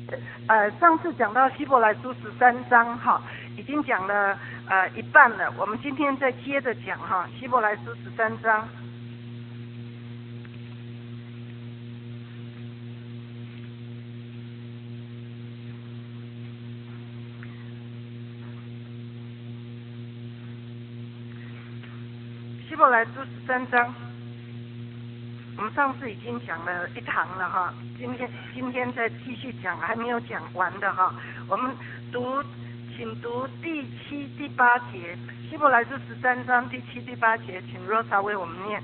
上次讲到希伯来书13章哈，已经讲了一半了。我们今天再接着讲哈，希伯来书13章。希伯来书13章，我们上次已经讲了一堂了哈，今天再继续讲，还没有讲完的哈。我们请读第7、第8节，希伯来书13章第7、第8节，请Rosa为我们念。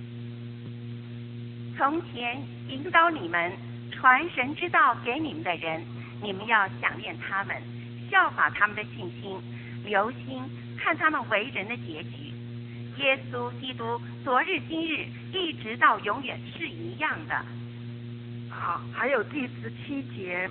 从前引导你们传神之道给你们的人，你们要想念他们，效法他们的信心，留心看他们为人的结局。耶稣基督昨日今日一直到永远是一样的。 好，还有第17节，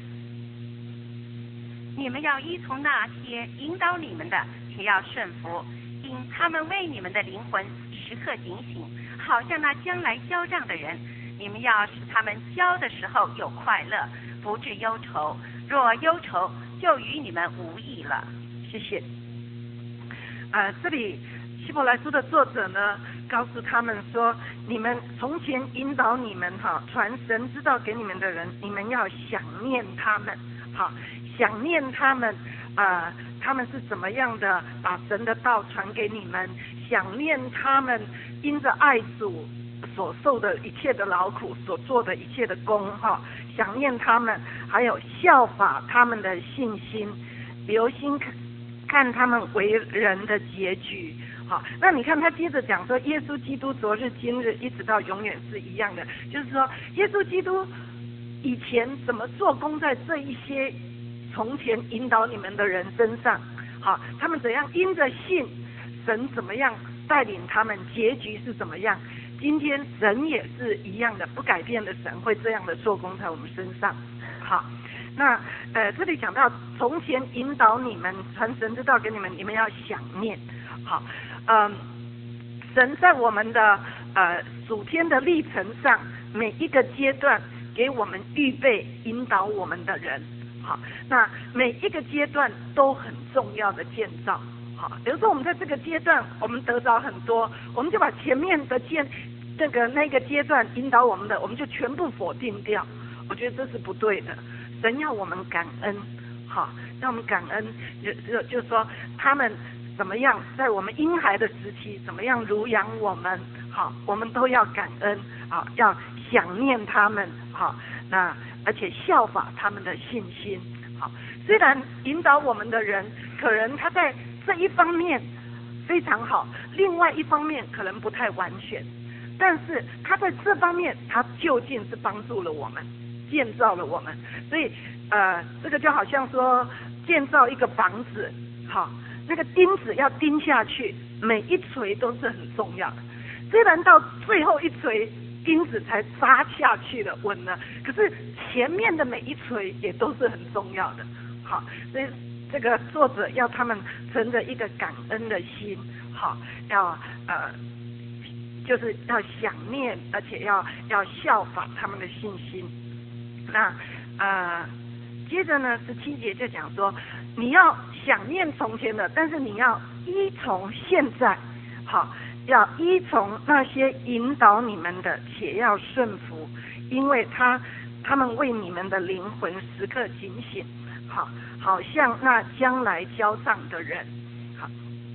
你们要依从那些引导你们的，且要顺服，因他们为你们的灵魂时刻警醒，好像那将来交账的人。你们要使他们交的时候有快乐，不致忧愁，若忧愁就与你们无益了。 谢谢。这里希伯来书的作者呢，告诉他们说，你们从前引导你们传神之道给你们的人，你们要想念他们，想念他们，他们是怎么样的把神的道传给你们，想念他们因着爱主所受的一切的劳苦，所做的一切的功，想念他们，还有效法他们的信心，留心看他们为人的结局。好，那你看他接着讲说，耶稣基督昨日今日一直到永远是一样的，就是说耶稣基督以前怎么做工在这一些从前引导你们的人身上，好，他们怎样因着信神怎么样带领他们，结局是怎么样，今天神也是一样的，不改变的神会这样的做工在我们身上。好，那这里讲到从前引导你们传神之道给你们，你们要想念。好，神在我们的属天的历程上，每一个阶段给我们预备引导我们的人。好，那每一个阶段都很重要的建造。好，比如说我们在这个阶段我们得着很多，我们就把前面的那个阶段引导我们的，我们就全部否定掉。我觉得这是不对的。神要我们感恩，好，让我们感恩，就是说他们怎么样在我们婴孩的时期怎么样乳养我们，好，我们都要感恩，好，要想念他们，好，那而且效法他们的信心。好，虽然引导我们的人可能他在这一方面非常好，另外一方面可能不太完全，但是他在这方面他究竟是帮助了我们，建造了我们。所以这个就好像说建造一个房子，好，那个钉子要钉下去，每一锤都是很重要的，虽然到最后一锤钉子才扎下去了，稳了，可是前面的每一锤也都是很重要的。好，所以这个作者要他们存着一个感恩的心，好，要就是要想念，而且要效法他们的信心。那接着呢17节就讲说，你要想念从前的，但是你要依从现在，好，要依从那些引导你们的，且要顺服，因为他们为你们的灵魂时刻警醒，好像那将来交账的人。好，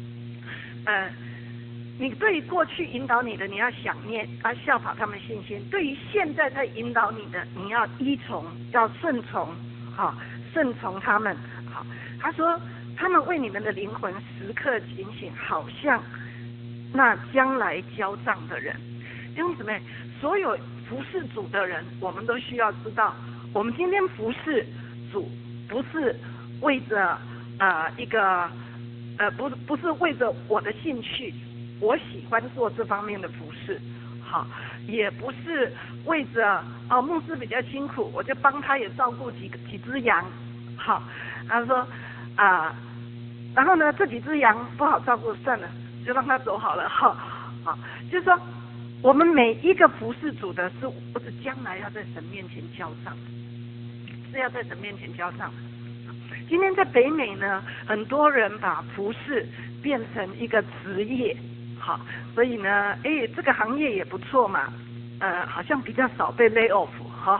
你对于过去引导你的，你要想念，要效法他们信心；对于现在在引导你的，你要依从，要顺从，好，顺从他们。好，他说他们为你们的灵魂时刻警醒，好像那将来交账的人。弟兄姊妹，所有服侍主的人，我们都需要知道，我们今天服侍主不是为着一个不是为着我的兴趣，我喜欢做这方面的服侍，好，也不是为着牧师比较辛苦，我就帮他也照顾几只羊，好，他说然后呢这几只羊不好照顾，算了，就让他走好了，好，就是说我们每一个服侍主的不是将来要在神面前交账， 是要在神面前交账。今天在北美呢，很多人把服侍变成一个职业，好，所以呢，这个行业也不错嘛，好像比较少被 lay off，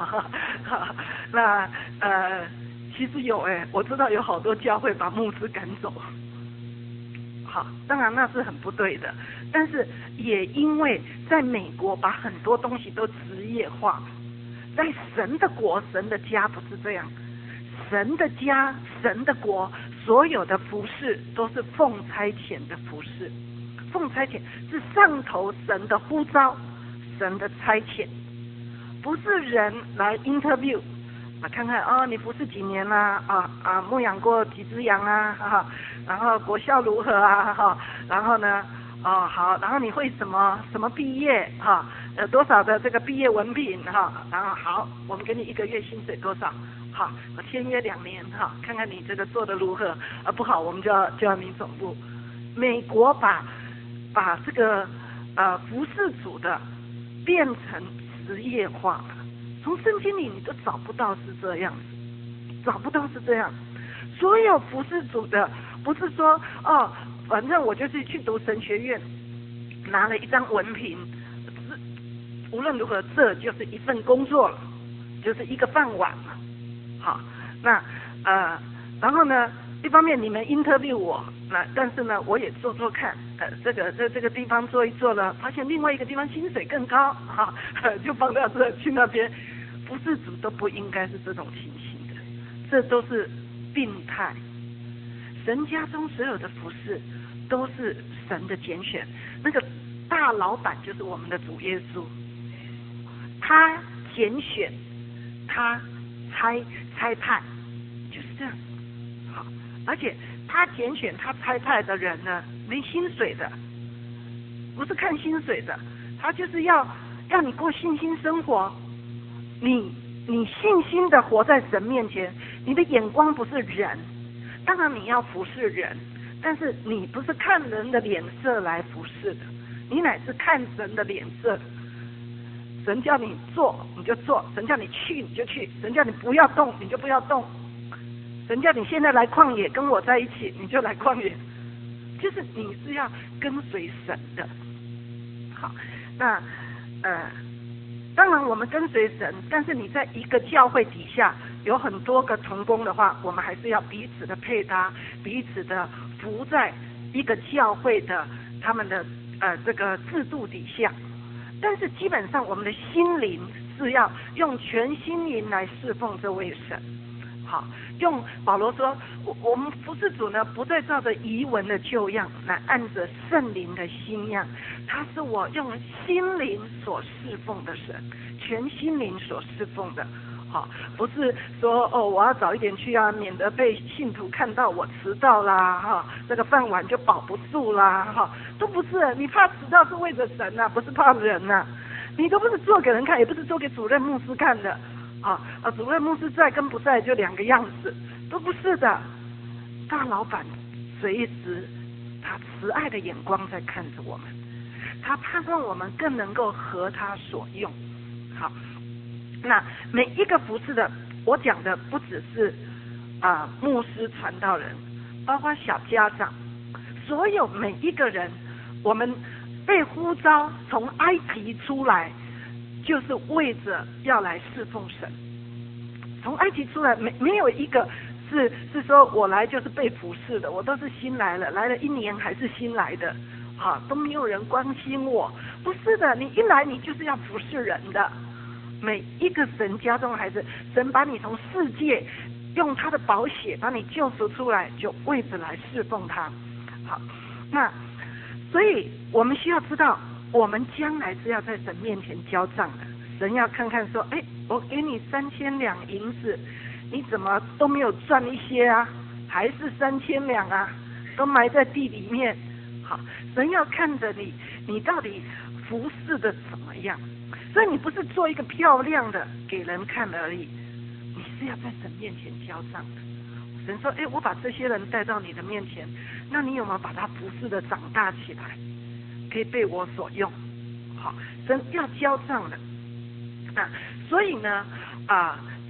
那其实有我知道有好多教会把牧师赶走，好，当然那是很不对的，但是也因为在美国把很多东西都职业化，在神的国、神的家不是这样。神的家、神的国，所有的服事都是奉差遣的服事。奉差遣是上头神的呼召，神的差遣，不是人来 interview， 看看你服事几年啦，牧养过几只羊啊，然后国校如何啊，然后呢，好，然后你会什么毕业多少的这个毕业文凭然后好，我们给你1个月薪水多少？好，我签约2年看看你这个做的如何，不好我们就要你总部。美国把这个服事主的变成职业化了，从圣经里你都找不到是这样子，找不到是这样。所有服事主的不是说反正我就是去读神学院，拿了一张文凭，无论如何这就是一份工作了，就是一个饭碗了。好，那然后呢，一方面你们 interview 我，但是呢，我也做看，这个地方做一做了，发现另外一个地方薪水更高，就放到这去那边，服事主都不应该是这种情形的，这都是病态。神家中所有的服事都是神的拣选，那个大老板就是我们的主耶稣，他拣选，他差派，就是这样。好，而且他拣选他差派的人呢，没薪水的，不是看薪水的，他就是要你过信心生活，你信心的活在神面前，你的眼光不是人，当然你要服侍人，但是你不是看人的脸色来服侍的，你乃是看神的脸色。神叫你做你就做，神叫你去你就去，神叫你不要动你就不要动，神叫你现在来旷野跟我在一起你就来旷野，就是你是要跟随神的。好，那当然我们跟随神，但是你在一个教会底下有很多个同工的话，我们还是要彼此的配搭，彼此的服在一个教会的他们的这个制度底下。但是基本上我们的心灵是要用全心灵来侍奉这位神。好，用保罗说，我们服事主呢，不再照着遗文的旧样，来按着圣灵的新样。他是我用心灵所侍奉的神，全心灵所侍奉的。好，不是说我要早一点去啊，免得被信徒看到我迟到啦，这个饭碗就保不住啦，都不是。你怕迟到是为着神啊，不是怕人啊。你都不是做给人看，也不是做给主任牧师看的。主任牧师在跟不在就2个样子，都不是的。大老板随时他慈爱的眼光在看着我们，他盼望我们更能够合他所用。好，那每一个服侍的，我讲的不只是牧师传道人，包括小家长，所有每一个人，我们被呼召从埃及出来，就是为着要来侍奉神。从埃及出来，没有一个是说我来就是被服侍的，我都是新来了1年还是新来的，都没有人关心我。不是的，你一来你就是要服侍人的。每一个神家中的孩子，神把你从世界用他的宝血把你救赎出来，就为着来侍奉他。好，那所以我们需要知道，我们将来是要在神面前交账的。神要看看说，我给你3000两银子，你怎么都没有赚一些啊？还是3000两啊？都埋在地里面。好，神要看着你到底服侍的怎么样。所以你不是做一个漂亮的给人看而已，你是要在神面前交账的。神说，我把这些人带到你的面前，那你有没有把他服侍的长大起来，可以被我所用？好，神要交账的。所以呢，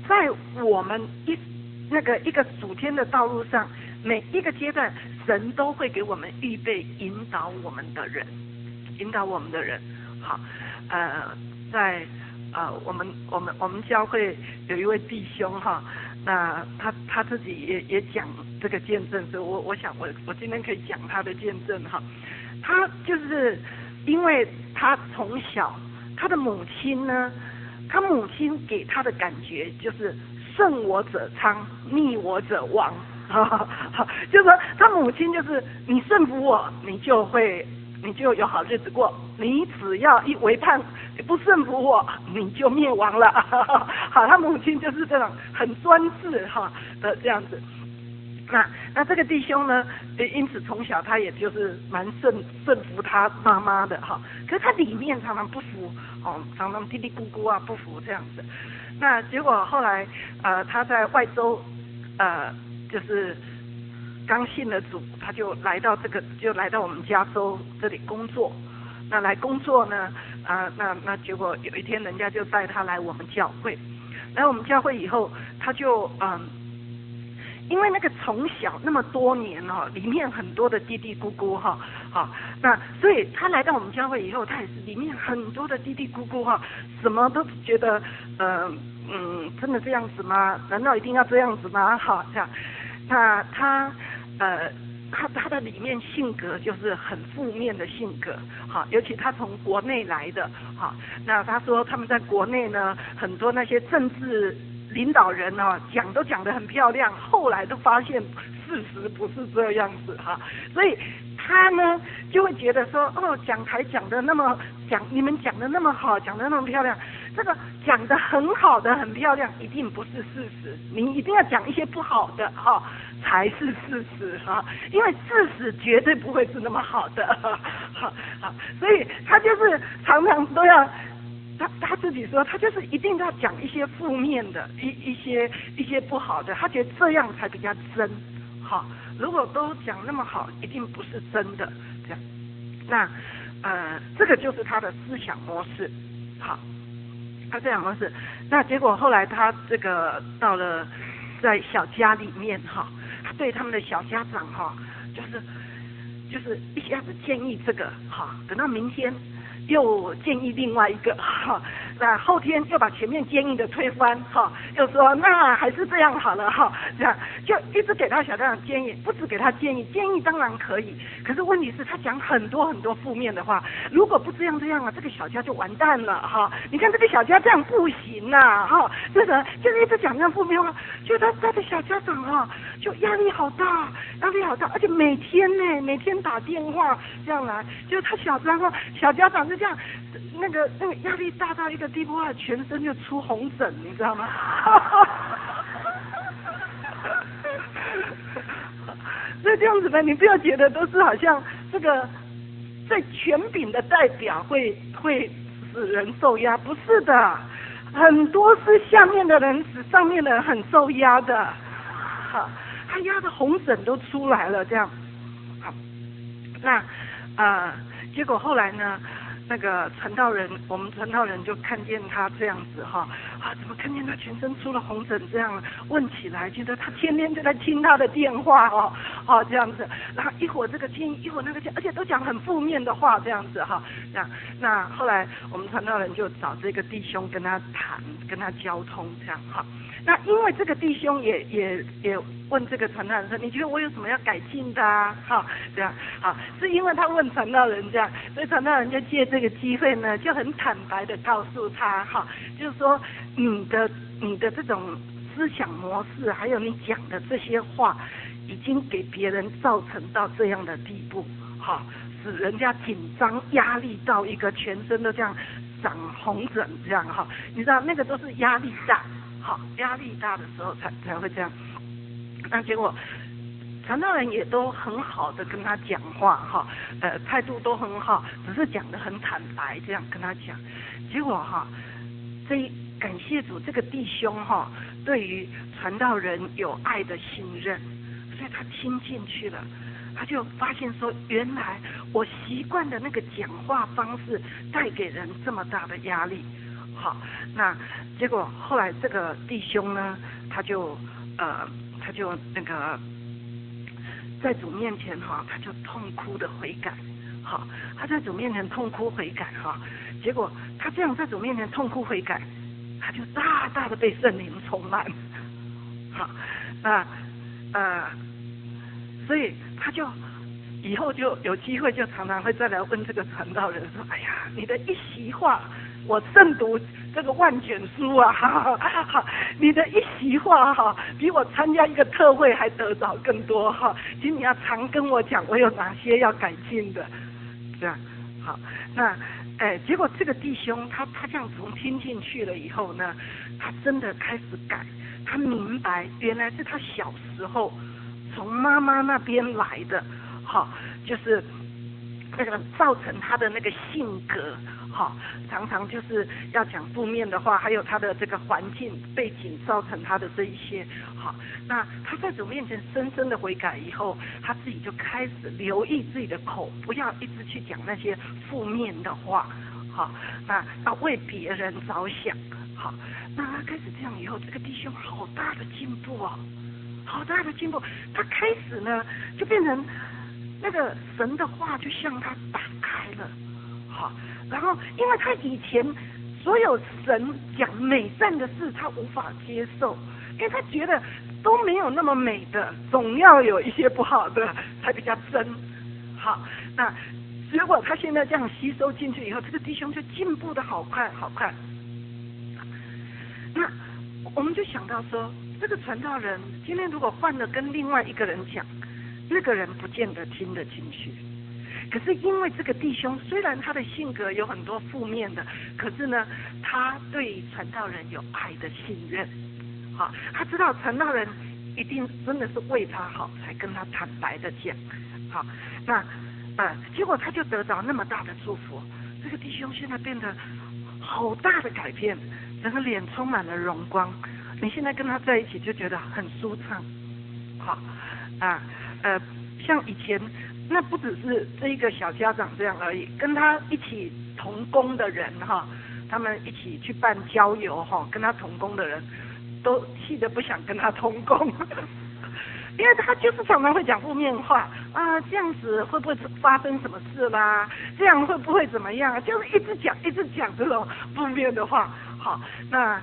在我们一个属天的道路上，每一个阶段，神都会给我们预备引导我们的人。好，在我们教会有一位弟兄哈，那他自己也讲这个见证，所以我想我今天可以讲他的见证哈。他就是因为他从小他的母亲呢，他母亲给他的感觉就是顺我者昌，逆我者亡。就是说他母亲就是你顺服我，你就有好日子过，你只要一违叛不顺服我，你就灭亡了。好，他母亲就是这种很专制哈的这样子。那这个弟兄呢，因此从小他也就是蛮顺服他妈妈的哈，可是他里面常常不服哦，常常嘀嘀咕咕啊不服这样子。那结果后来他在外州就是刚信了主，他就来到我们加州这里工作。那来工作呢，那结果有一天人家就带他来我们教会，来我们教会以后，他就因为那个从小那么多年哦，里面很多的嘀嘀咕咕哈，好，那所以他来到我们教会以后，他也是里面很多的嘀嘀咕咕哈，什么都觉得真的这样子吗？难道一定要这样子吗？好，这样，那他的里面性格就是很负面的性格，好，尤其他从国内来的，好，那他说他们在国内呢，很多那些政治领导人都讲得很漂亮，后来都发现事实不是这样子哈，所以他呢就会觉得说，讲台你们讲的那么好，讲的那么漂亮，这个讲的很好的很漂亮，一定不是事实，你一定要讲一些不好的哈才是事实哈，因为事实绝对不会是那么好的，好，所以他就是常常都要。他自己说，他就是一定要讲一些负面的，一些不好的，他觉得这样才比较真，好，如果都讲那么好，一定不是真的，这样，那这个就是他的思想模式，好，他思想模式，那结果后来他这个到了在小家里面哈，他对他们的小家长哈，就是一下子建议这个哈，等到明天。又建议另外一个哈，那后天又把前面建议的推翻哈，又说那还是这样好了哈，这样就一直给他小家长建议，不止给他建议当然可以，可是问题是他讲很多很多负面的话，如果不这样啊，这个小家就完蛋了哈。你看这个小家这样不行呐哈，这个就是一直讲这样负面话，就他的小家长哈，就压力好大，而且每天打电话这样来，就他小家长就这样，那个压力大到一个地步啊，全身就出红疹，你知道吗？所以这样子呢，你不要觉得都是好像这个最权柄的代表会使人受压，不是的，很多是下面的人使上面的人很受压的，好，他压的红疹都出来了，这样，好，那结果后来呢？那个我们传道人就看见他这样子哈，怎么看见他全身出了红疹这样？问起来，觉得他天天就在听他的电话这样子，然后一会儿这个建议，一会儿那个建议，而且都讲很负面的话这样子哈，这样。那后来我们传道人就找这个弟兄跟他谈，跟他交通这样哈。那因为这个弟兄也问这个传道人说，你觉得我有什么要改进的啊？哈，这样好，是因为他问传道人这样，所以传道人就借这个机会呢，就很坦白的告诉他哈，就是说你的这种思想模式，还有你讲的这些话，已经给别人造成到这样的地步，哈，使人家紧张压力到一个全身都这样长红疹这样哈，你知道那个都是压力大。好，压力大的时候才会这样。那结果传道人也都很好的跟他讲话哈，态度都很好，只是讲得很坦白，这样跟他讲。结果哈，感谢主，这个弟兄哈，对于传道人有爱的信任，所以他听进去了。他就发现说，原来我习惯的那个讲话方式带给人这么大的压力。 好，那结果后来这个弟兄呢，他就那个在主面前哈，他就痛哭的悔改。好，他在主面前痛哭悔改哈，结果他这样在主面前痛哭悔改，他就大大的被圣灵充满。好，那所以他就以后就有机会就常常会再来问这个传道人说：“哎呀，你的一席话，我胜读这个万卷书啊！哈，你的一席话哈，比我参加一个特会还得着更多哈。请你要常跟我讲，我有哪些要改进的。”这样好，那结果这个弟兄他这样从听进去了以后呢，他真的开始改，他明白原来是他小时候从妈妈那边来的，好，就是那个造成他的那个性格，好，常常就是要讲负面的话，还有他的这个环境背景造成他的这一些，好，那他在主面前深深的悔改以后，他自己就开始留意自己的口，不要一直去讲那些负面的话，好，那要为别人着想，好，那他开始这样以后，这个弟兄好大的进步哦，好大的进步，他开始呢就变成那个神的话就向他打开了，好，然后因为他以前所有神讲美善的事他无法接受，因为他觉得都没有那么美的，总要有一些不好的才比较真，好，那结果他现在这样吸收进去以后，这个弟兄就进步的好快好快。那我们就想到说，这个传道人今天如果换了跟另外一个人讲，那个人不见得听得进去。可是因为这个弟兄虽然他的性格有很多负面的，可是呢，他对传道人有爱的信任，好，他知道传道人一定真的是为他好，才跟他坦白的讲，好，那结果他就得到那么大的祝福。这个弟兄现在变得好大的改变，整个脸充满了荣光。你现在跟他在一起就觉得很舒畅，好像以前那不只是这一个小家长这样而已，跟他一起同工的人哈，他们一起去办郊游哈，跟他同工的人都气得不想跟他同工，因为他就是常常会讲负面话啊，这样子会不会发生什么事啦？这样会不会怎么样？就是一直讲这种负面的话。好，那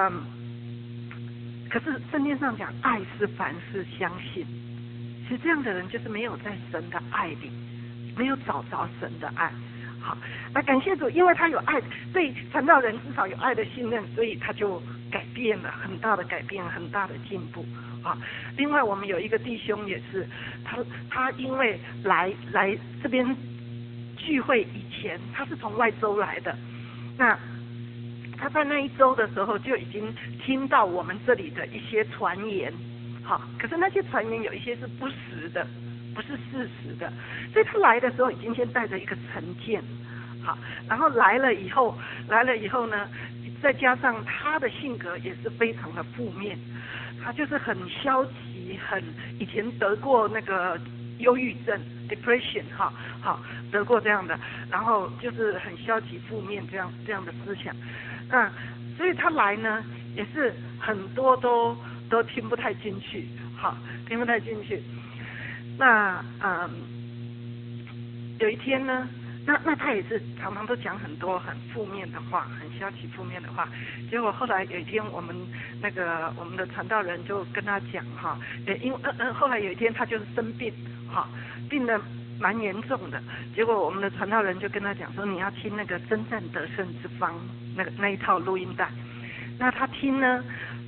可是圣经上讲，爱是凡事相信。其实这样的人就是没有在神的爱里，没有找着神的爱。好，那感谢主，因为他有爱，对传道人至少有爱的信任，所以他就改变了，很大的改变，很大的进步。啊，另外我们有一个弟兄也是，他因为来这边聚会以前，他是从外州来的，那他在那一周的时候就已经听到我们这里的一些传言，好，可是那些传言有一些是不实的，不是事实的，所以他来的时候已经先带着一个成见，好，然后来了以后呢，再加上他的性格也是非常的负面，他就是很消极，以前得过那个忧郁症 depression 好得过这样的，然后就是很消极负面这样的思想，所以他来呢也是很多都听不太进去，好，听不太进去。那有一天呢，那他也是常常都讲很多很负面的话，很消极负面的话。结果后来有一天，我们的传道人就跟他讲哈，因为后来有一天他就是生病，哈，病得蛮严重的。结果我们的传道人就跟他讲说，你要听那个征战得胜之方那一套录音带。那他听呢，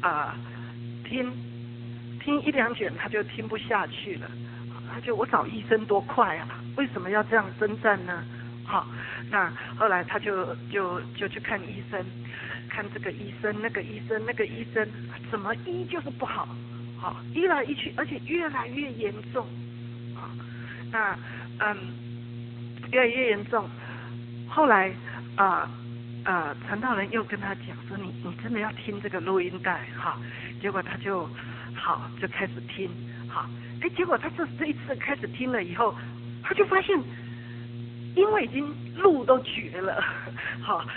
听一两卷他就听不下去了，他就我找医生多快啊，为什么要这样征战呢？好，那后来他就去看医生，看这个医生那个医生，怎么医就是不好，好，医来医去，而且越来越严重，好，那越来越严重，后来传道人又跟他讲说，你真的要听这个录音带哈，结果他就开始听，好，结果他这一次开始听了以后，他就发现，因为已经路都绝了，好，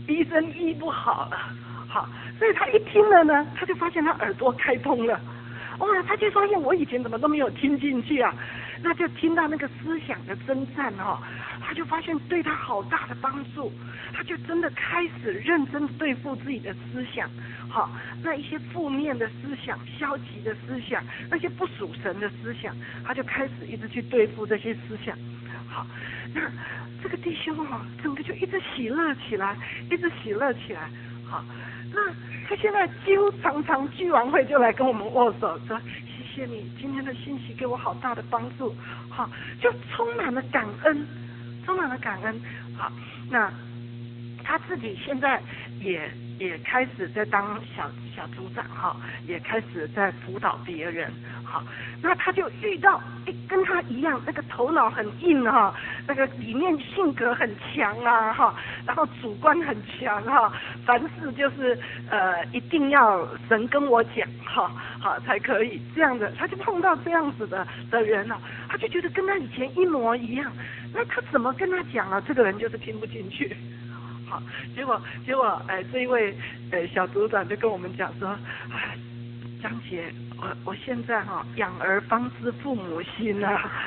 医生医不好了，好，所以他一听了呢，他就发现他耳朵开通了，哇，他就发现我以前怎么都没有听进去啊，那就听到那个思想的征战他就发现对他好大的帮助，他就真的开始认真对付自己的思想，好，那一些负面的思想、消极的思想、那些不属神的思想，他就开始一直去对付这些思想，好，那这个弟兄整个就一直喜乐起来，一直喜乐起来，好，那他现在几乎常常聚完会就来跟我们握手，说谢谢你今天的信息给我好大的帮助，好，就充满了感恩，充满了感恩，好，那他自己现在也开始在当小组长也开始在辅导别人，好，那他就遇到跟他一样那个头脑很硬那个里面性格很强然后主观很强凡事就是一定要神跟我讲好才可以这样的，他就碰到这样子的人他就觉得跟他以前一模一样，那他怎么跟他讲这个人就是听不进去。好，结果这一位小组长就跟我们讲说，张姐，我现在养儿方知父母心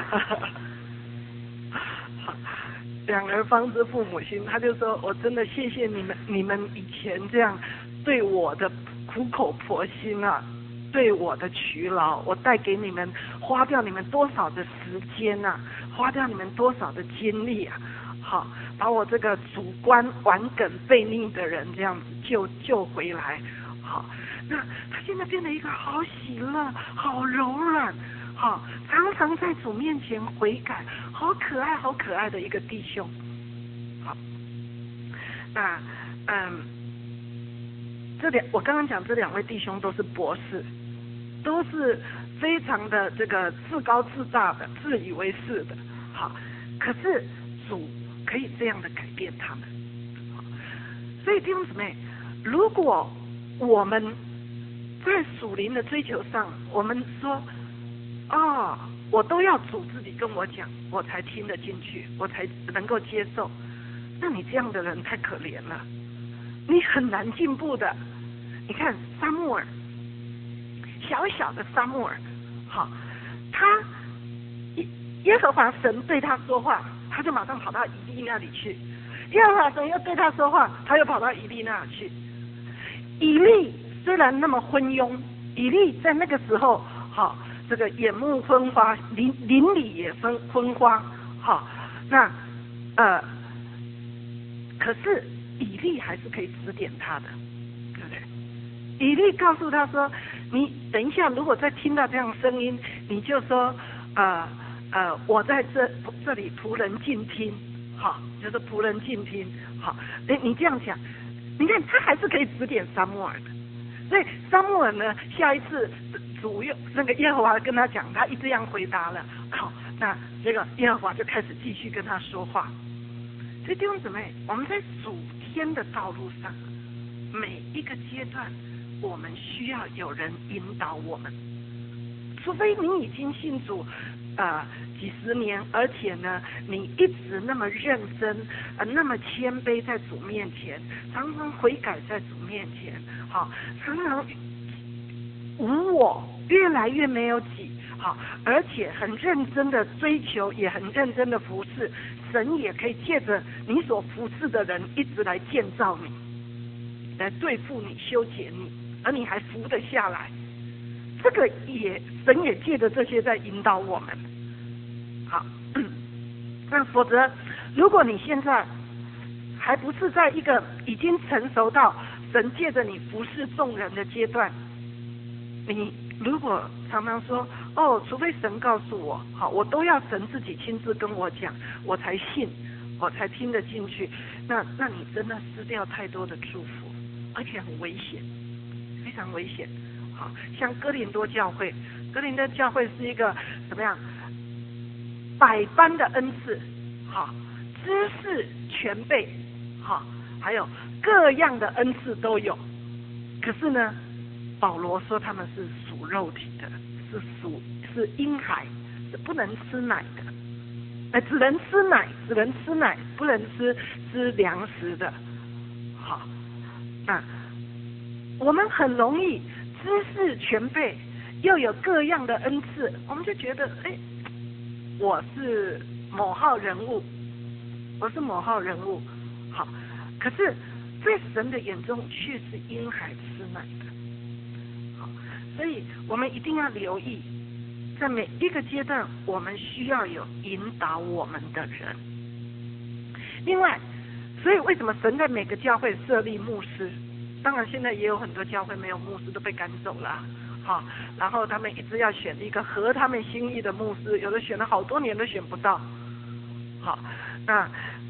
养儿方知父母心，他就说我真的谢谢你们以前这样对我的苦口婆心对我的劬劳，我带给你们花掉你们多少的时间花掉你们多少的精力好，把我这个主观顽梗悖逆的人这样子救回来，好，那他现在变得一个好喜乐、好柔软，好，常常在主面前悔改，好可爱、好可爱的一个弟兄，好，那我刚刚讲这两位弟兄都是博士，都是非常的这个自高自大的、自以为是的，好，可是主可以这样的改变他们，所以弟兄姊妹，如果我们在属灵的追求上，我们说我都要主自己跟我讲，我才听得进去，我才能够接受，那你这样的人太可怜了，你很难进步的。你看撒母耳，小小的撒母耳，好，他耶和华神对他说话，他就马上跑到以利那里去，耶和华神又对他说话，他又跑到以利那里去。以利虽然那么昏庸，以利在那个时候好，这个眼目昏花，邻里也昏花，好，那可是以利还是可以指点他的，对不对？以利告诉他说，你等一下如果再听到这样声音，你就说我在这里仆人静听，好，就是仆人静听，好，你这样讲，你看他还是可以指点撒母耳的，所以撒母耳呢，下一次主又那个耶和华跟他讲，他一这样回答了，好，那这个耶和华就开始继续跟他说话。所以弟兄姊妹，我们在属天的道路上，每一个阶段，我们需要有人引导我们。除非你已经信主几十年，而且呢，你一直那么认真那么谦卑在主面前，常常悔改在主面前，好，常常无我，越来越没有己，好，而且很认真的追求，也很认真的服侍，神也可以借着你所服侍的人一直来建造你，来对付你、修剪你，而你还服得下来。这个神也借着这些在引导我们。好，那否则如果你现在还不是在一个已经成熟到神借着你服侍众人的阶段，你如果常常说除非神告诉我，好，我都要神自己亲自跟我讲，我才信，我才听得进去，那你真的失掉太多的祝福，而且很危险，非常危险。好，像哥林多教会是一个怎么样百般的恩赐，好，知识全备，好，还有各样的恩赐都有，可是呢，保罗说他们是属肉体的，是婴孩，是不能吃奶的，只能吃奶，不能吃粮食的。好， 好，那我们很容易知识全备，又有各样的恩赐，我们就觉得，我是某号人物，我是某号人物，好，可是在神的眼中却是婴孩吃奶的，好，所以我们一定要留意，在每一个阶段，我们需要有引导我们的人。另外，所以为什么神在每个教会设立牧师？当然，现在也有很多教会没有牧师都被赶走了，好，然后他们一直要选一个合他们心意的牧师，有的选了好多年都选不到，好，那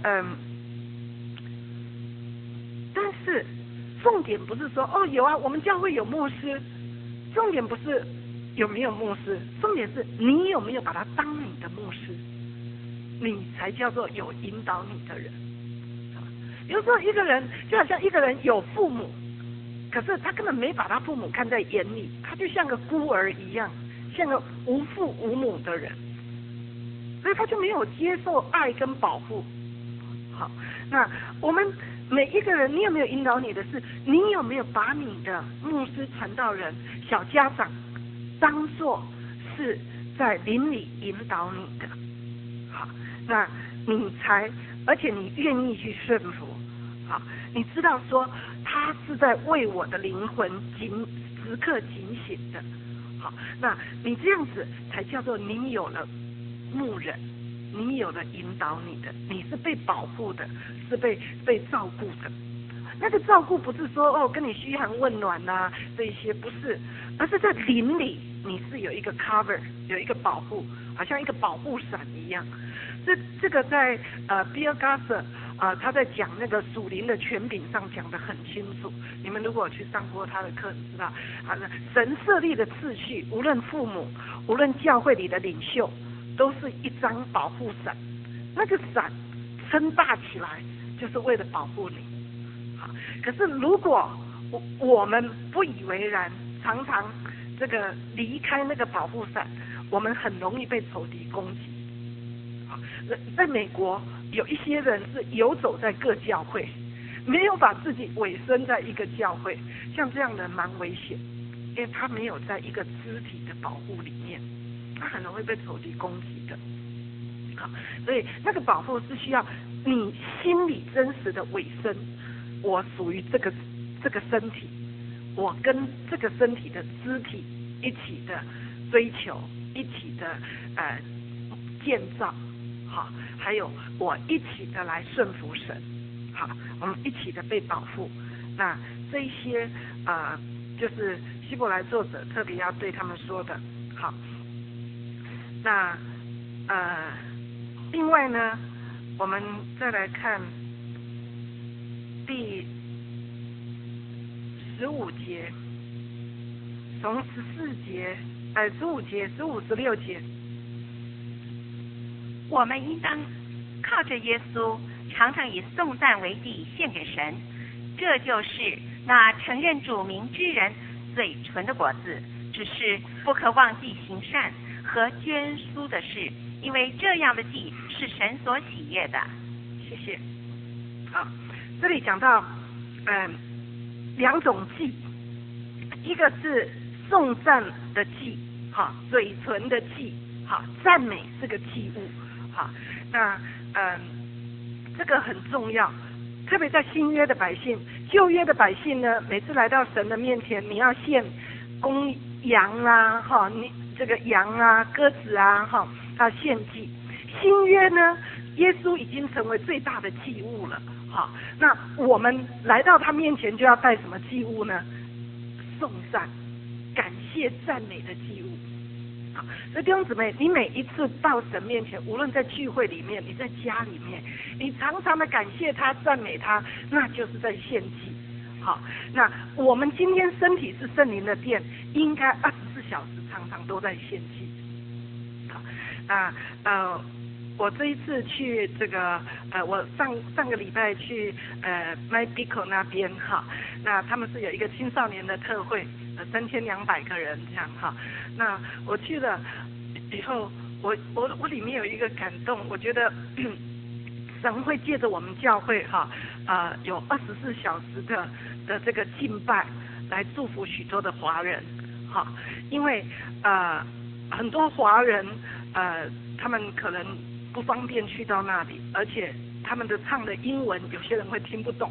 但是重点不是说有啊，我们教会有牧师，重点不是有没有牧师，重点是你有没有把他当你的牧师，你才叫做有引导你的人。有时候一个人就好像一个人有父母，可是他根本没把他父母看在眼里，他就像个孤儿一样，像个无父无母的人，所以他就没有接受爱跟保护。好，那我们每一个人，你有没有引导你的是，你有没有把你的牧师、传道人、小家长当作是在灵里引导你的？好，那你才，而且你愿意去顺服。好，你知道说他是在为我的灵魂时刻警醒的。好，那你这样子才叫做你有了牧人，你有了引导你的，你是被保护的，是被照顾的。那个照顾不是说跟你嘘寒问暖啊这一些，不是，而是在灵里你是有一个 cover， 有一个保护，好像一个保护伞一样。这个在Bill Gaither他在讲那个属灵的权柄上讲得很清楚。你们如果去上过他的课，你知道，神设立的次序，无论父母，无论教会里的领袖，都是一张保护伞。那个伞撑大起来，就是为了保护你。好，可是如果我们不以为然，常常这个离开那个保护伞，我们很容易被仇敌攻击。在美国有一些人是游走在各教会，没有把自己委身在一个教会，像这样的蛮危险，因为他没有在一个肢体的保护里面，他很容易被仇敌攻击的。好，所以那个保护是需要你心里真实的委身，我属于这个身体，我跟这个身体的肢体一起的追求，一起的建造。好，还有我一起的来顺服神，好，我们一起的被保护。那这一些就是希伯来作者特别要对他们说的。好，那另外呢，我们再来看第15节，从15节、15、16节。 我们应当靠着耶稣，常常以颂赞为祭献给神，这就是那承认主名之人嘴唇的果子。只是不可忘记行善和捐书的事，因为这样的祭是神所喜悦的。 谢谢。好，这里讲到2种祭，一个是颂赞的祭，好，嘴唇的祭，好，赞美是个祭物。好，那这个很重要，特别在新约的百姓，旧约的百姓呢，每次来到神的面前，你要献公羊啊，哈，你这个羊啊、鸽子啊，哈，要献祭。新约呢，耶稣已经成为最大的祭物了，好，那我们来到他面前就要带什么祭物呢？颂赞、感谢、赞美的祭物。好，所以弟兄姊妹，你每一次到神面前，无论在聚会里面，你在家里面，你常常的感谢他、赞美他，那就是在献祭。好，那我们今天身体是圣灵的殿，应该24小时常常都在献祭。好，那我这一次去这个我上个礼拜去MyBico 那边哈，那他们是有一个青少年的特会，3200个人这样哈。那我去了以后，我里面有一个感动，我觉得神会借着我们教会有24小时的这个敬拜来祝福许多的华人，因为很多华人他们可能不方便去到那里，而且他们的唱的英文有些人会听不懂，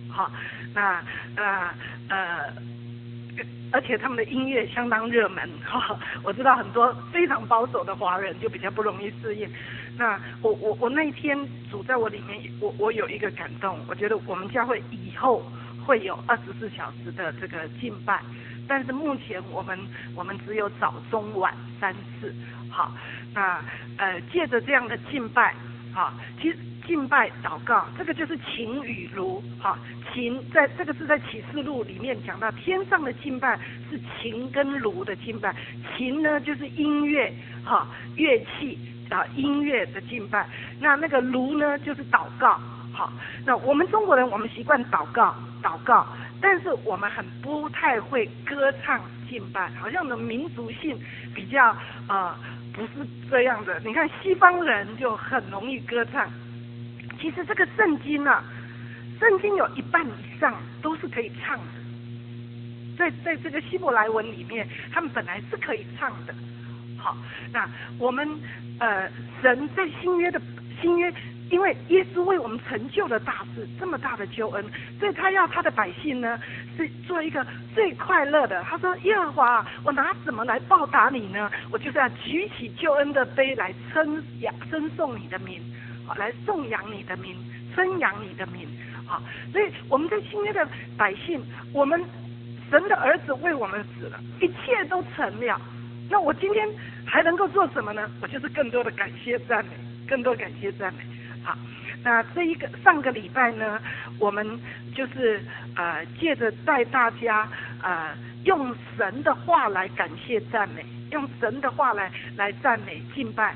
而且他们的音乐相当热门，我知道很多非常保守的华人就比较不容易适应。那我那一天主在我里面，我有一个感动，我觉得我们教会以后会有24小时的这个敬拜，但是目前我们只有早中晚3次。那借着这样的敬拜，其实敬拜祷告这个就是琴与炉，琴在这个是在启示录里面讲到天上的敬拜是琴跟炉的敬拜，琴呢就是音乐乐器音乐的敬拜，那个炉呢就是祷告。那我们中国人我们习惯祷告，但是我们很不太会歌唱敬拜，好像我们的民族性比较不是这样的。你看西方人就很容易歌唱，其实这个圣经有一半以上都是可以唱的，在这个希伯来文里面，他们本来是可以唱的。那我们神在新约，因为耶稣为我们成就了大事，这么大的救恩，所以他要他的百姓呢是做一个最快乐的。他说：耶和华，我拿什么来报答你呢？我就是要举起救恩的杯来称颂你的名，来颂扬你的名，称扬你的名。所以我们在新约的百姓，我们神的儿子为我们死了，一切都成了。那我今天还能够做什么呢？我就是更多的感谢赞美，更多感谢赞美。那上个礼拜呢，我们就是借着带大家用神的话来感谢赞美，用神的话来赞美敬拜。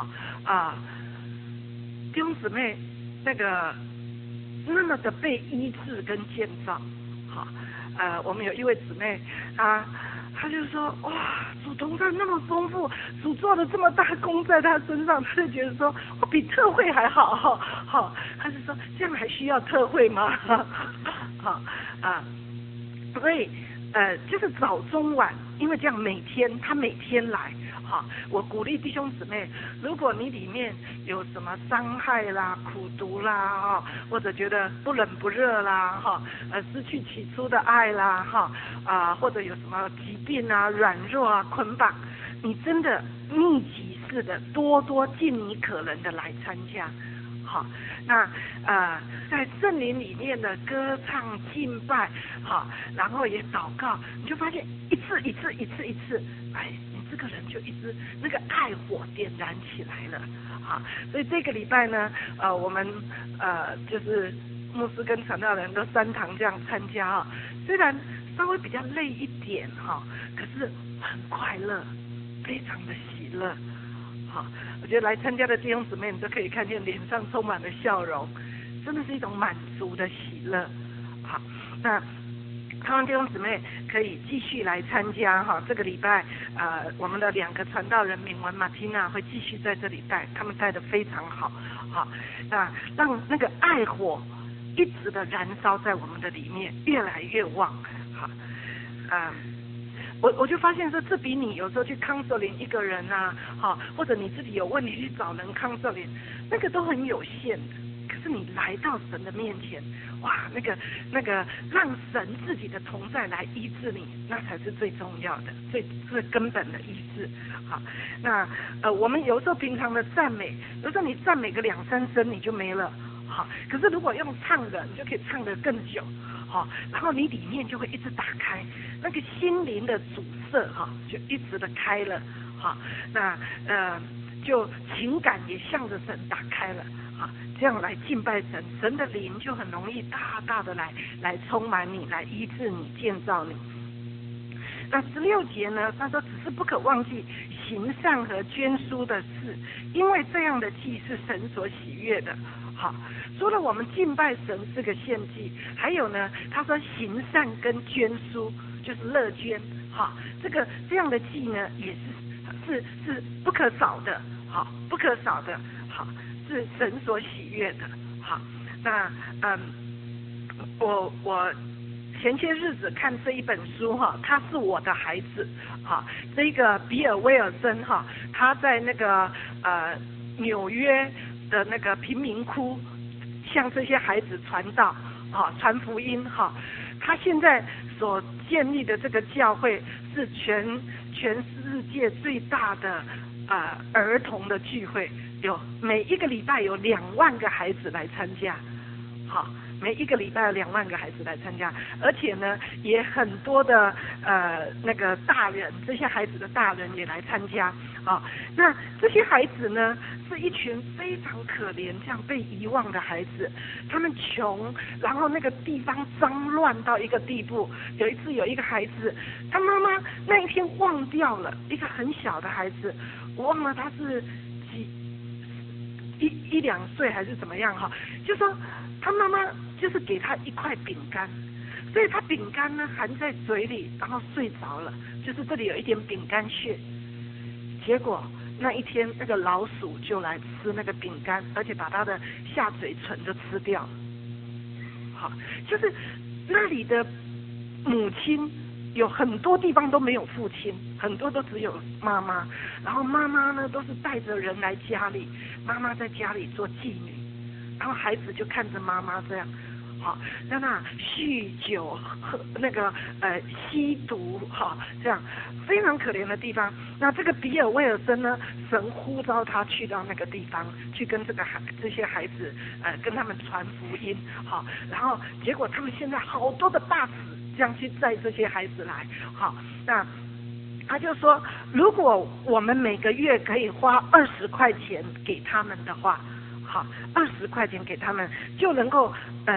弟兄姊妹，那么的被医治跟建造。我们有一位姊妹，他就说：哇，主同在那么丰富，主做了这么大功在他身上，他就觉得说我比特会还好。他就说这样还需要特会吗？所以就是早中晚，因为这样他每天来。我鼓励弟兄姊妹，如果你里面有什么伤害啦、苦毒啦，或者觉得不冷不热啦，失去起初的爱啦，或者有什么疾病啊、软弱啊、捆绑，你真的密集式的多尽你可能的来参加。那在圣灵里面的歌唱敬拜，然后也祷告，你就发现一次，这个人就一直那个爱火点燃起来了。所以这个礼拜呢，我们就是牧师跟传道人都3堂这样参加虽然稍微比较累一点可是很快乐，非常的喜乐。我觉得来参加的弟兄姊妹，你都可以看见脸上充满了笑容，真的是一种满足的喜乐。那希望弟兄姊妹可以继续来参加这个礼拜我们的2个传道人敏文、马缇娜会继续在这里带，他们带得非常好。那让那个爱火一直的燃烧在我们的里面，越来越旺。我就发现说，这比你有时候去counseling一个人或者你自己有问题去找人counseling，那个都很有限的。可是你来到神的面前，哇，那个让神自己的同在来医治你，那才是最重要的、最根本的医治。那我们有时候平常的赞美，有时候你赞美个2-3声你就没了。可是如果用唱的，你就可以唱得更久。然后你里面就会一直打开，那个心灵的阻塞就一直的开了。那就情感也向着神打开了。这样来敬拜神，神的灵就很容易大大的来充满你，来医治你、建造你。那16节呢，他说只是不可忘记行善和捐书的事，因为这样的祭是神所喜悦的。除了我们敬拜神是个献祭，还有呢，他说行善跟捐书就是乐捐。这样的祭呢，也是不可少的。不可少的。 是神所喜悦的。好，那我前些日子看这一本书哈，他是我的孩子。好，这个比尔威尔森哈，他在那个纽约的那个贫民窟向这些孩子传道，传福音哈。他现在所建立的这个教会是全世界最大的儿童的聚会，每一个礼拜有2万个孩子来参加。好，每一个礼拜有2万个孩子来参加，而且呢，也很多的那个大人，这些孩子的大人也来参加。那这些孩子呢，是一群非常可怜、这样被遗忘的孩子。他们穷，然后那个地方脏乱到一个地步。有一次有一个孩子，他妈妈那一天忘掉了，一个很小的孩子，我忘了他是1、2岁还是怎么样哈，就说他妈妈就是给他一块饼干，所以他饼干呢含在嘴里，然后睡着了，就是这里有一点饼干屑。结果那一天那个老鼠就来吃那个饼干，而且把他的下嘴唇就吃掉了。好，就是那里的母亲有很多地方都没有父亲，很多都只有妈妈，然后妈妈呢都是带着人来家里，妈妈在家里做妓女，然后孩子就看着妈妈这样，好，在那酗酒喝那个吸毒，好，这样非常可怜的地方。那这个比尔威尔森呢，神呼召他去到那个地方，去跟这些孩子跟他们传福音，好，然后结果他们现在好多的大使这样去载这些孩子来，好，那他就说，如果我们每个月可以花20块钱给他们的话，好，20块钱给他们，就能够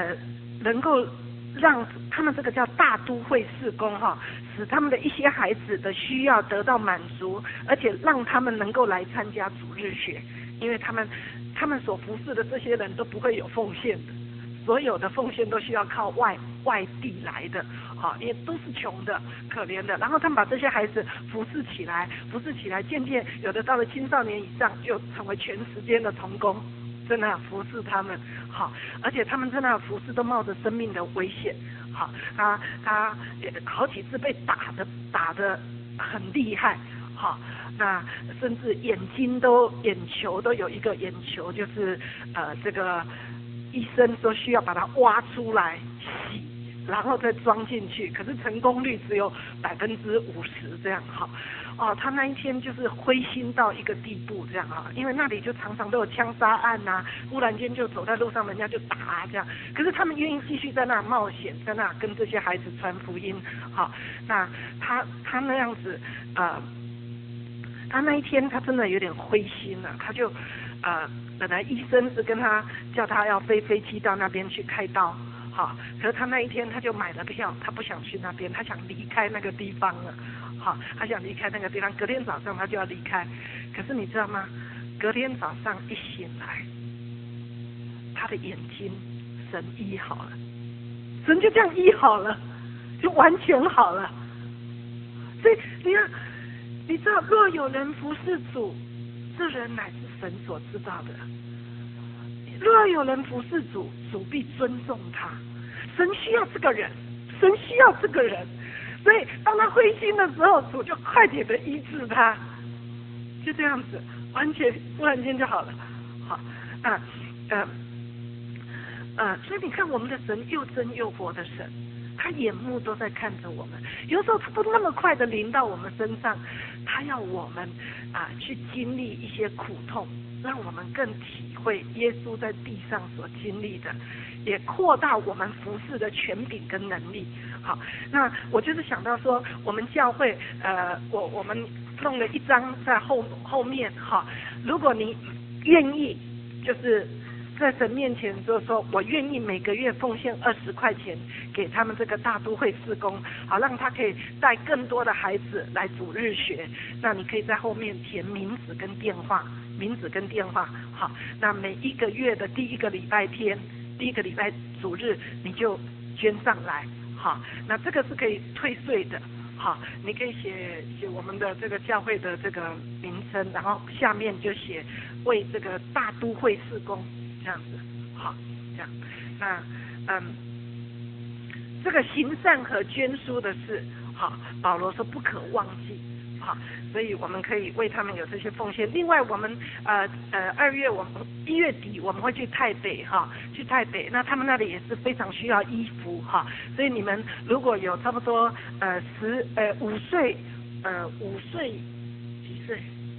让他们这个叫大都会事工哈，使他们的一些孩子的需要得到满足，而且让他们能够来参加主日学，因为他们所服侍的这些人都不会有奉献的，所有的奉献都需要靠外地来的，好，也都是穷的、可怜的。然后他们把这些孩子服侍起来，渐渐有的到了青少年以上，就成为全时间的同工。在那服侍他们，好，而且他们在那服侍都冒着生命的危险，好，他好几次被打的很厉害，好，那甚至眼球都有一个眼球，就是这个医生说需要把它挖出来洗，然后再装进去，可是成功率只有50%这样，好。他那一天就是灰心到一个地步这样啊，因为那里就常常都有枪杀案啊，忽然间就走在路上人家就打这样，可是他们愿意继续在那冒险，在那跟这些孩子传福音，好，那他那样子他那一天他真的有点灰心了，他就本来医生是跟他叫他要飞机到那边去开刀，好，可是他那一天他就买了票，他不想去那边，他想离开那个地方了。好，他想离开那个地方，隔天早上他就要离开。可是你知道吗？隔天早上一醒来，他的眼睛神医好了，神就这样医好了，就完全好了。所以你看，你知道，若有人服侍主，这人乃是神所知道的。若有人服侍主，主必尊重他。神需要这个人，神需要这个人。所以当他灰心的时候，主就快点的医治他，就这样子，忽然间就好了。好，所以你看我们的神又真又活的神，他眼目都在看着我们，有时候他不那么快的临到我们身上，他要我们去经历一些苦痛，让我们更体会耶稣在地上所经历的，也扩大我们服事的权柄跟能力。好，那我就是想到说，我们教会我们弄了一张在后面哈，如果你愿意，就是在神面前就是说我愿意每个月奉献20块钱给他们这个大都会事工，好，让他可以带更多的孩子来主日学。那你可以在后面填名字跟电话，好，那每一个月的第一个礼拜天，第一个礼拜主日你就捐上来。好，那这个是可以退税的， 好，你可以写我们的这个教会的这个名称，然后下面就写为这个大都会事工这样子，好，这样，那这个行善和捐书的事，好，保罗说不可忘记，好，所以我们可以为他们有这些奉献。另外，我们1月底我们会去台北哈，去台北，那他们那里也是非常需要衣服哈，所以你们如果有差不多5岁几岁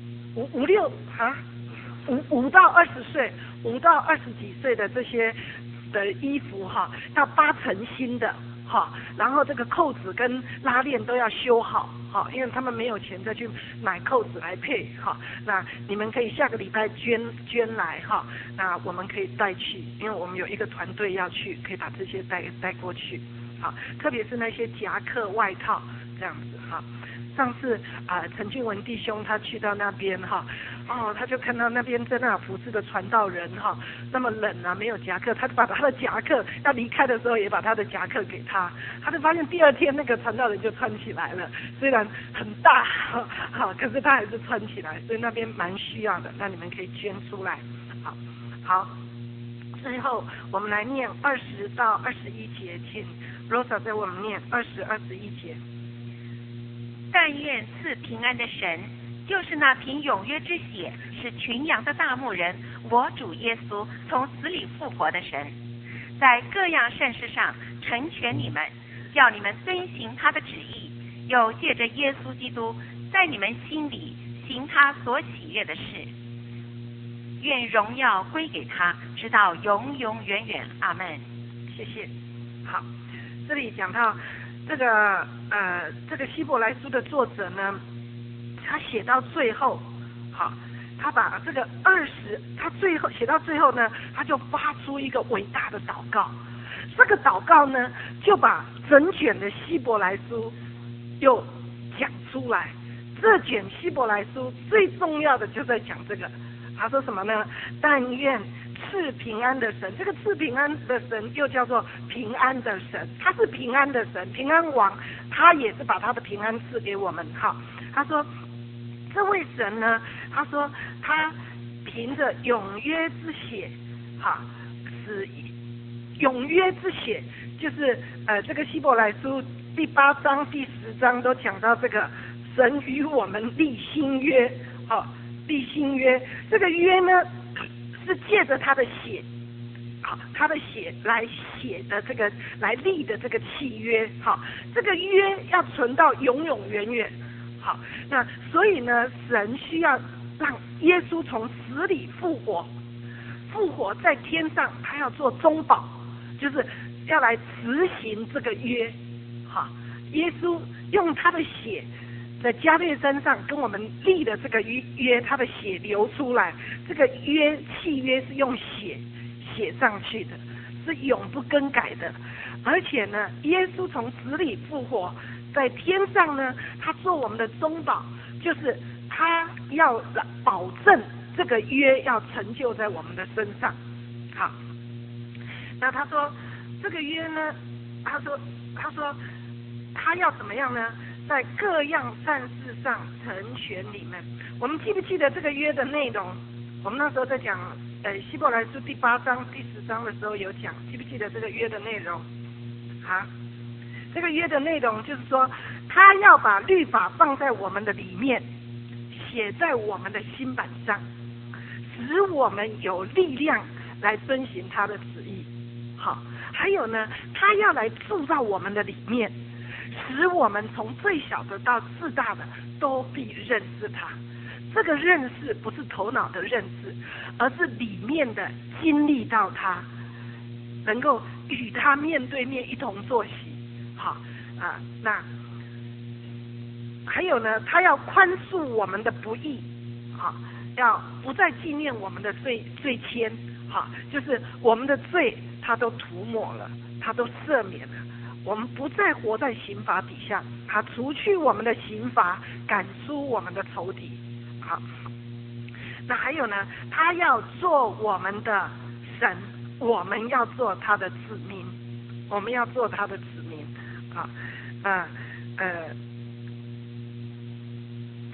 5到20岁5到20几岁的这些的衣服哈，要8成新的。好，然后这个扣子跟拉链都要修好，好，因为他们没有钱再去买扣子来配，好，那你们可以下个礼拜捐来哈，那我们可以带去，因为我们有一个团队要去，可以把这些带过去，好，特别是那些夹克外套这样子哈。上次陈俊文弟兄他去到那边哈，他就看到那边在那服侍的传道人哈，那么冷啊，没有夹克，他就把他的夹克要离开的时候也把他的夹克给他，他就发现第2天那个传道人就穿起来了，虽然很大好，可是他还是穿起来，所以那边蛮需要的，那你们可以捐出来，好，最后我们来念20到21节，请 Rosa 在我们念20、21节。 但愿赐平安的神，就是那凭永约之血使群羊的大牧人，我主耶稣从死里复活的神，在各样善事上成全你们，叫你们遵行他的旨意，又借着耶稣基督在你们心里行他所喜悦的事。愿荣耀归给他，直到永永远远。阿们。 谢谢。好，这里讲到这个希伯来书的作者呢，他写到最后，好，他把这个他最后写到最后呢，他就发出一个伟大的祷告。这个祷告呢，就把整卷的希伯来书又讲出来。这卷希伯来书最重要的就在讲这个。他说什么呢？但愿赐平安的神，这个赐平安的神又叫做平安的神，他是平安的神，平安王，他也是把他的平安赐给我们。好，他说这位神呢，他说他凭着永约之血，好，是永约之血，就是这个希伯来书第8章、第10章都讲到这个神与我们立新约，好。立新约，这个约呢是借着他的血，好，他的血来写的这个来立的这个契约，好，这个约要存到永永远远，好，那所以呢，神需要让耶稣从死里复活在天上，他要做中保，就是要来执行这个约，好，耶稣用他的血。在加略山上跟我们立的这个约，他的血流出来，这个契约是用血写上去的，是永不更改的。而且呢，耶稣从死里复活，在天上呢，他做我们的中保，就是他要保证这个约要成就在我们的身上。好，那他说这个约呢，他说他要怎么样呢？在各样善事上成全你们。我们记不记得这个约的内容？我们那时候在讲希伯来书第8章、第10章的时候有讲，记不记得这个约的内容？这个约的内容就是说，他要把律法放在我们的里面，写在我们的心板上，使我们有力量来遵行他的旨意。好，还有呢，他要来住到我们的里面。使我们从最小的到最大的都必认识他。这个认识不是头脑的认识，而是里面的经历到他，能够与他面对面一同坐席。好那还有呢，他要宽恕我们的不义，好，要不再纪念我们的罪愆，好，就是我们的罪他都涂抹了，他都赦免了。我们不再活在刑罚底下，他除去我们的刑罚，赶出我们的仇敌。好，那还有呢，他要做我们的神，我们要做他的子民，我们要做他的子民。好，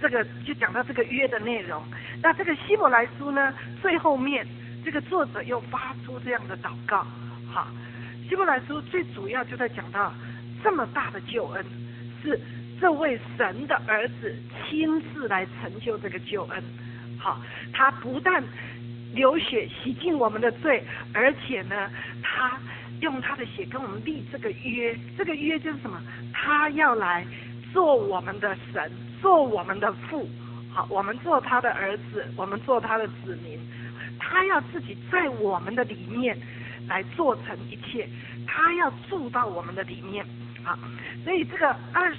这个就讲到这个约的内容。那这个希伯来书呢，最后面这个作者又发出这样的祷告。好，希伯来书最主要就在讲到这么大的救恩，是这位神的儿子亲自来成就这个救恩。好，他不但流血洗净我们的罪，而且呢，他用他的血跟我们立这个约。这个约就是什么？他要来做我们的神，做我们的父。好，我们做他的儿子，我们做他的子民。他要自己在我们的里面来做成一切，他要住到我们的里面。好，所以这个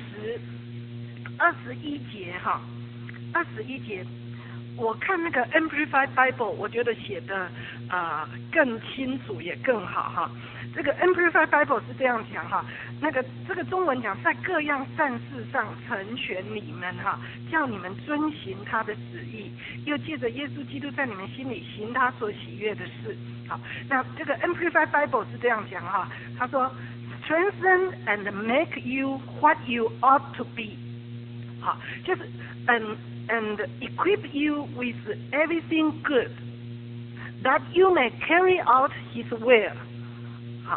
21节哈，21节。我看那个 Amplified Bible， 我觉得写的更清楚也更好哈。这个 Amplified Bible 是这样讲哈，这个中文讲，在各样善事上成全你们哈，叫你们遵行他的旨意，又借着耶稣基督在你们心里行他所喜悦的事。好，那这个 Amplified Bible 是这样讲哈，他说 strengthen and make you what you ought to be。好，就是and equip you with everything good, that you may carry out his will. 好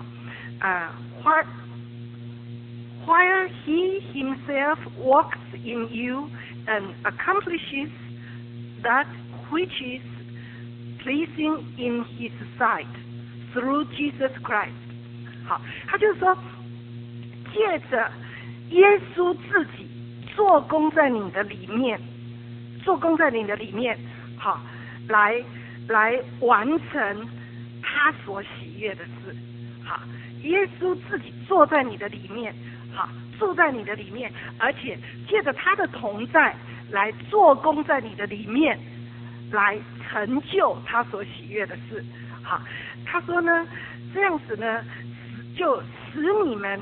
while he himself works in you and accomplishes that which is pleasing in his sight through Jesus Christ. 好，他就是说，借着耶稣自己做工在你的里面。做工在你的里面，好，来完成他所喜悦的事。好，耶稣自己坐在你的里面，好，住在你的里面，而且借着他的同在来做工在你的里面，来成就他所喜悦的事。好，他说呢，这样子呢，就使你们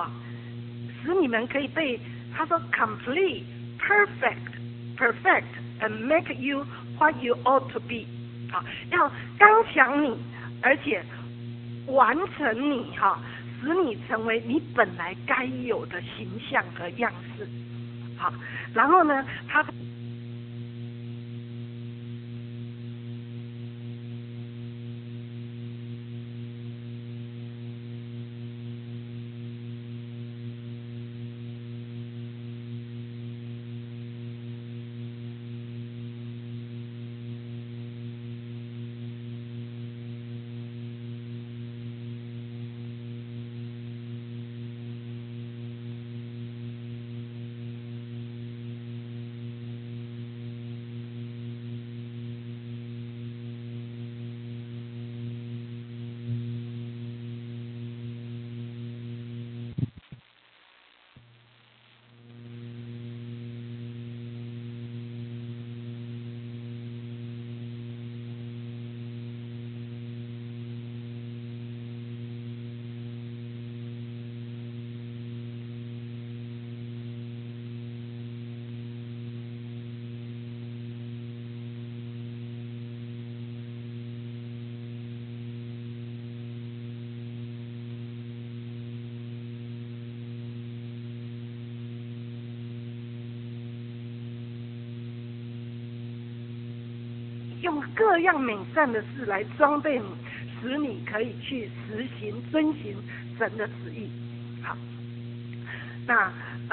可以被他说 complete perfect and make you what you ought to be。 好，要刚强你，而且完成你使你成为你本来该有的形象和样式。好，然后呢，他用各样美善的事来装备你，使你可以去实行遵行神的旨意。好，那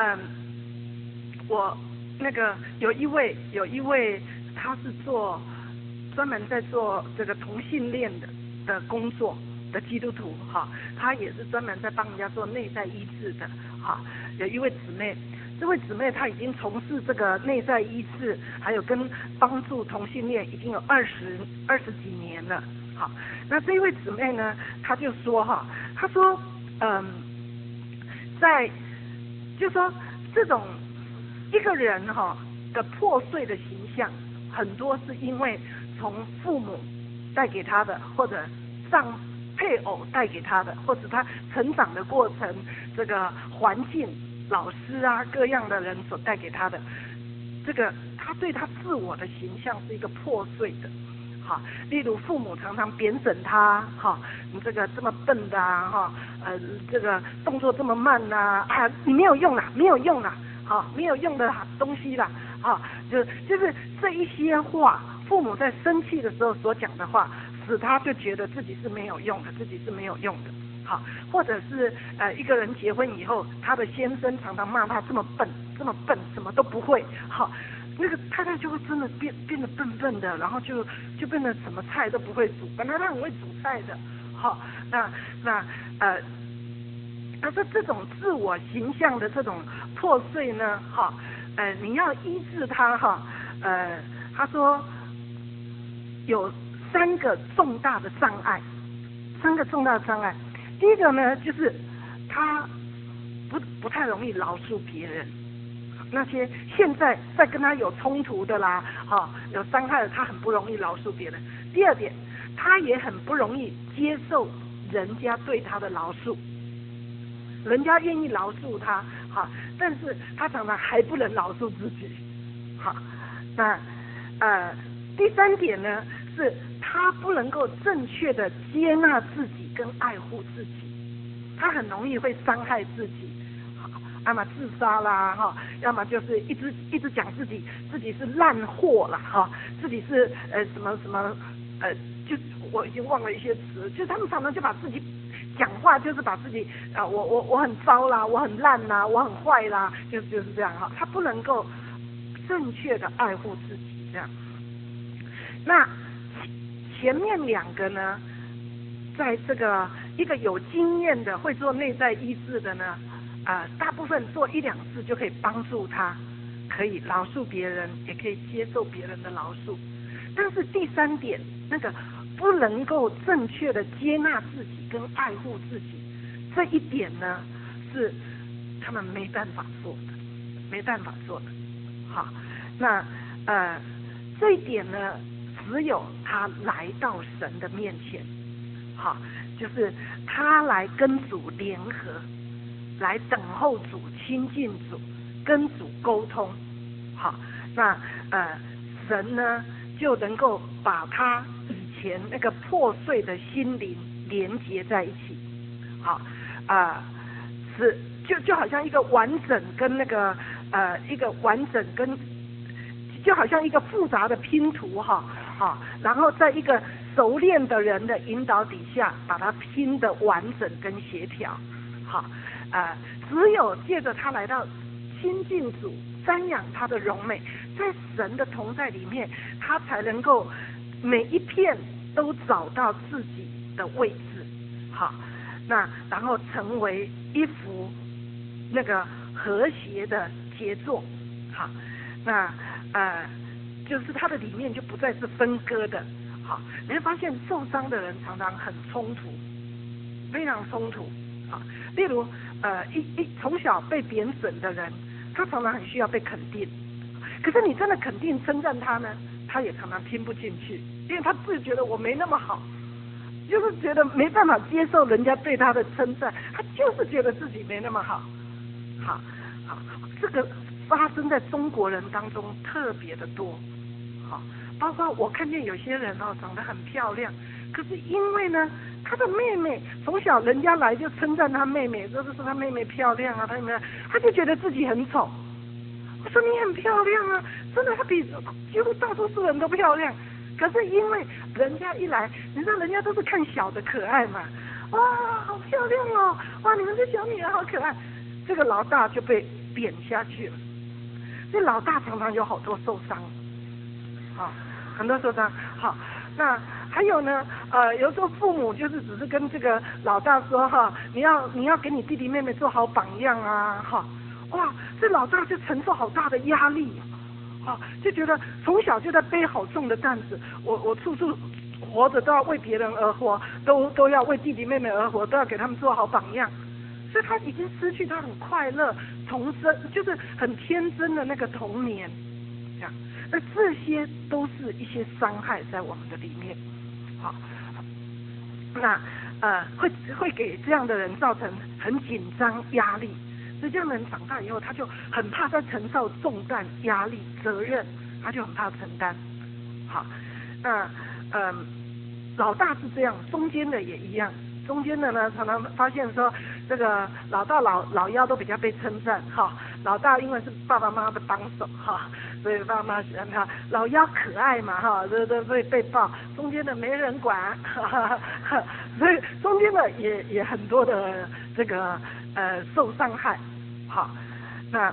我那个有一位他是专门在做这个同性恋的工作的基督徒哈，他也是专门在帮人家做内在医治的哈。有一位姊妹。这位姊妹她已经从事这个内在医治，还有跟帮助同性恋已经有20几年了。好，那这一位姊妹呢，她就说她说就说这种一个人的破碎的形象，很多是因为从父母带给他的，或者配偶带给他的，或者他成长的过程，这个环境。老师啊，各样的人所带给他的，这个他对他自我的形象是一个破碎的。好，例如父母常常贬损他，你这个这么笨的这个动作这么慢你没有用啦，没有用的东西啦， 就是这一些话，父母在生气的时候所讲的话，使他就觉得自己是没有用的，自己是没有用的。好，或者是一个人结婚以后，他的先生常常骂他这么笨，什么都不会。好，那个太太就会真的变得笨笨的，然后就变得什么菜都不会煮，本来他很会煮菜的。好，这种自我形象的这种破碎呢，你要医治他他说有3个重大的障碍。第一个呢，就是他不太容易饶恕别人，那些现在在跟他有冲突的啦，有伤害的，他很不容易饶恕别人。第二点，他也很不容易接受人家对他的饶恕，人家愿意饶恕他，但是他常常还不能饶恕自己。第3点呢，是他不能够正确的接纳自己跟爱护自己，他很容易会伤害自己，要么自杀啦，要么就是一直讲自己是烂货啦，自己是什么就我已经忘了一些词，就他们常常就把自己讲话就是把自己我很糟啦，我很烂啦，我很坏啦，就是这样他不能够正确的爱护自己这样。那前面2个呢，在这个一个有经验的会做内在医治的呢，大部分做1-2次就可以帮助他，可以饶恕别人，也可以接受别人的饶恕。但是第3点，那个不能够正确的接纳自己跟爱护自己，这一点呢，是他们没办法做的。好，那这一点呢，只有他来到神的面前，就是他来跟主联合，来等候主，亲近主，跟主沟通。那神呢就能够把他以前那个破碎的心灵连接在一起。就好像一个完整跟那个就好像一个复杂的拼图然后在一个熟练的人的引导底下，把它拼得完整跟协调。只有借着他来到亲近主，瞻仰他的荣美，在神的同在里面，他才能够每一片都找到自己的位置。那然后成为一幅那个和谐的杰作。那就是它的里面就不再是分割的。你会发现受伤的人常常很冲突，非常冲突。例如从小被贬损的人，他常常很需要被肯定，可是你真的肯定称赞他呢，他也常常听不进去，因为他自己觉得我没那么好，就是觉得没办法接受人家对他的称赞，他就是觉得自己没那么好。这个发生在中国人当中特别的多。包括我看见有些人长得很漂亮，可是因为呢，他的妹妹从小人家来就称赞他妹妹，就是说他妹妹漂亮啊，他就觉得自己很丑。我说你很漂亮啊，真的，他比几乎大多数人都漂亮。可是因为人家一来，你知道人家都是看小的可爱嘛，哇，好漂亮哦，哇，你们这小女孩好可爱，这个老大就被贬下去了。这老大常常有好多受伤。很多受伤。那还有呢，有时候父母就是只是跟这个老大说你要给你弟弟妹妹做好榜样啊，哇，这老大就承受好大的压力，就觉得从小就在背好重的担子，我处处活着都要为别人而活，都要为弟弟妹妹而活，都要给他们做好榜样，所以他已经失去他很快乐重生，就是很天真的那个童年，这样。那这些都是一些伤害在我们的里面。那会给这样的人造成很紧张压力，所以这样的人长大以后，他就很怕再承受重担、压力、责任，他就很怕承担。那老大是这样，中间的也一样。中间的呢，常常发现说这个老大老幺都比较被称赞哈。老大因为是爸爸妈妈的帮手哈，所以爸妈喜欢他。老幺可爱嘛哈，都被抱，中间的没人管，所以中间的也很多的这个受伤害。好，那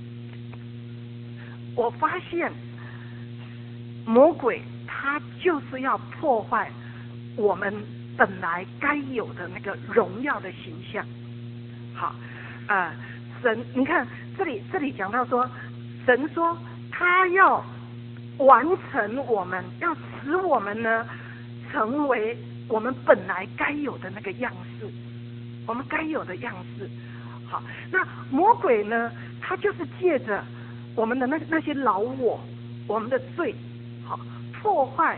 我发现魔鬼他就是要破坏我们本来该有的那个荣耀的形象。好，神，你看这里讲到说，神说他要完成我们，要使我们呢成为我们本来该有的那个样式，我们该有的样式。好，那魔鬼呢，他就是借着我们的那些老我们的罪，好，破坏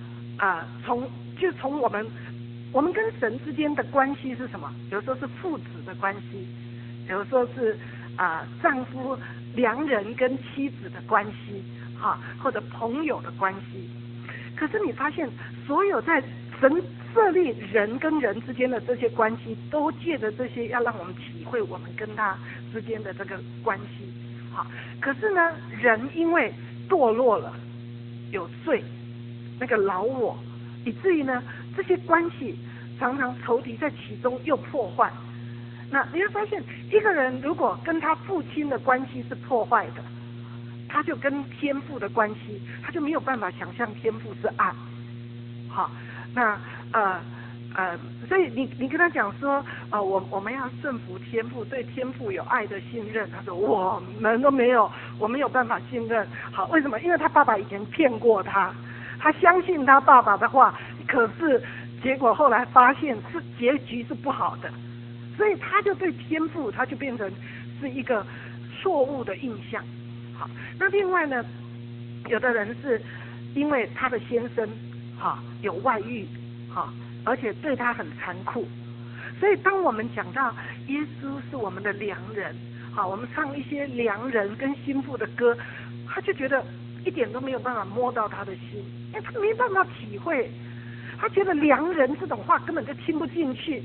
从我们跟神之间的关系是什么？有时候是父子的关系，有时候是丈夫良人跟妻子的关系，或者朋友的关系。可是你发现，所有在神设立人跟人之间的这些关系，都借着这些要让我们体会我们跟他之间的这个关系。好，可是呢，人因为堕落了，有罪，那个老我，以至于呢，这些关系常常仇敌在其中又破坏。那你会发现，一个人如果跟他父亲的关系是破坏的，他就跟天父的关系，他就没有办法想象天父是爱。好，那所以你跟他讲说，我们要顺服天父，对天父有爱的信任。他说我们都没有，我没有办法信任。好，为什么？因为他爸爸以前骗过他，他相信他爸爸的话，可是结果后来发现结局是不好的，所以他就对天父，他就变成是一个错误的印象。好，那另外呢，有的人是因为他的先生有外遇，而且对他很残酷，所以当我们讲到耶稣是我们的良人，我们唱一些良人跟心腹的歌，他就觉得一点都没有办法摸到他的心，因为他没办法体会，他觉得良人这种话根本就听不进去，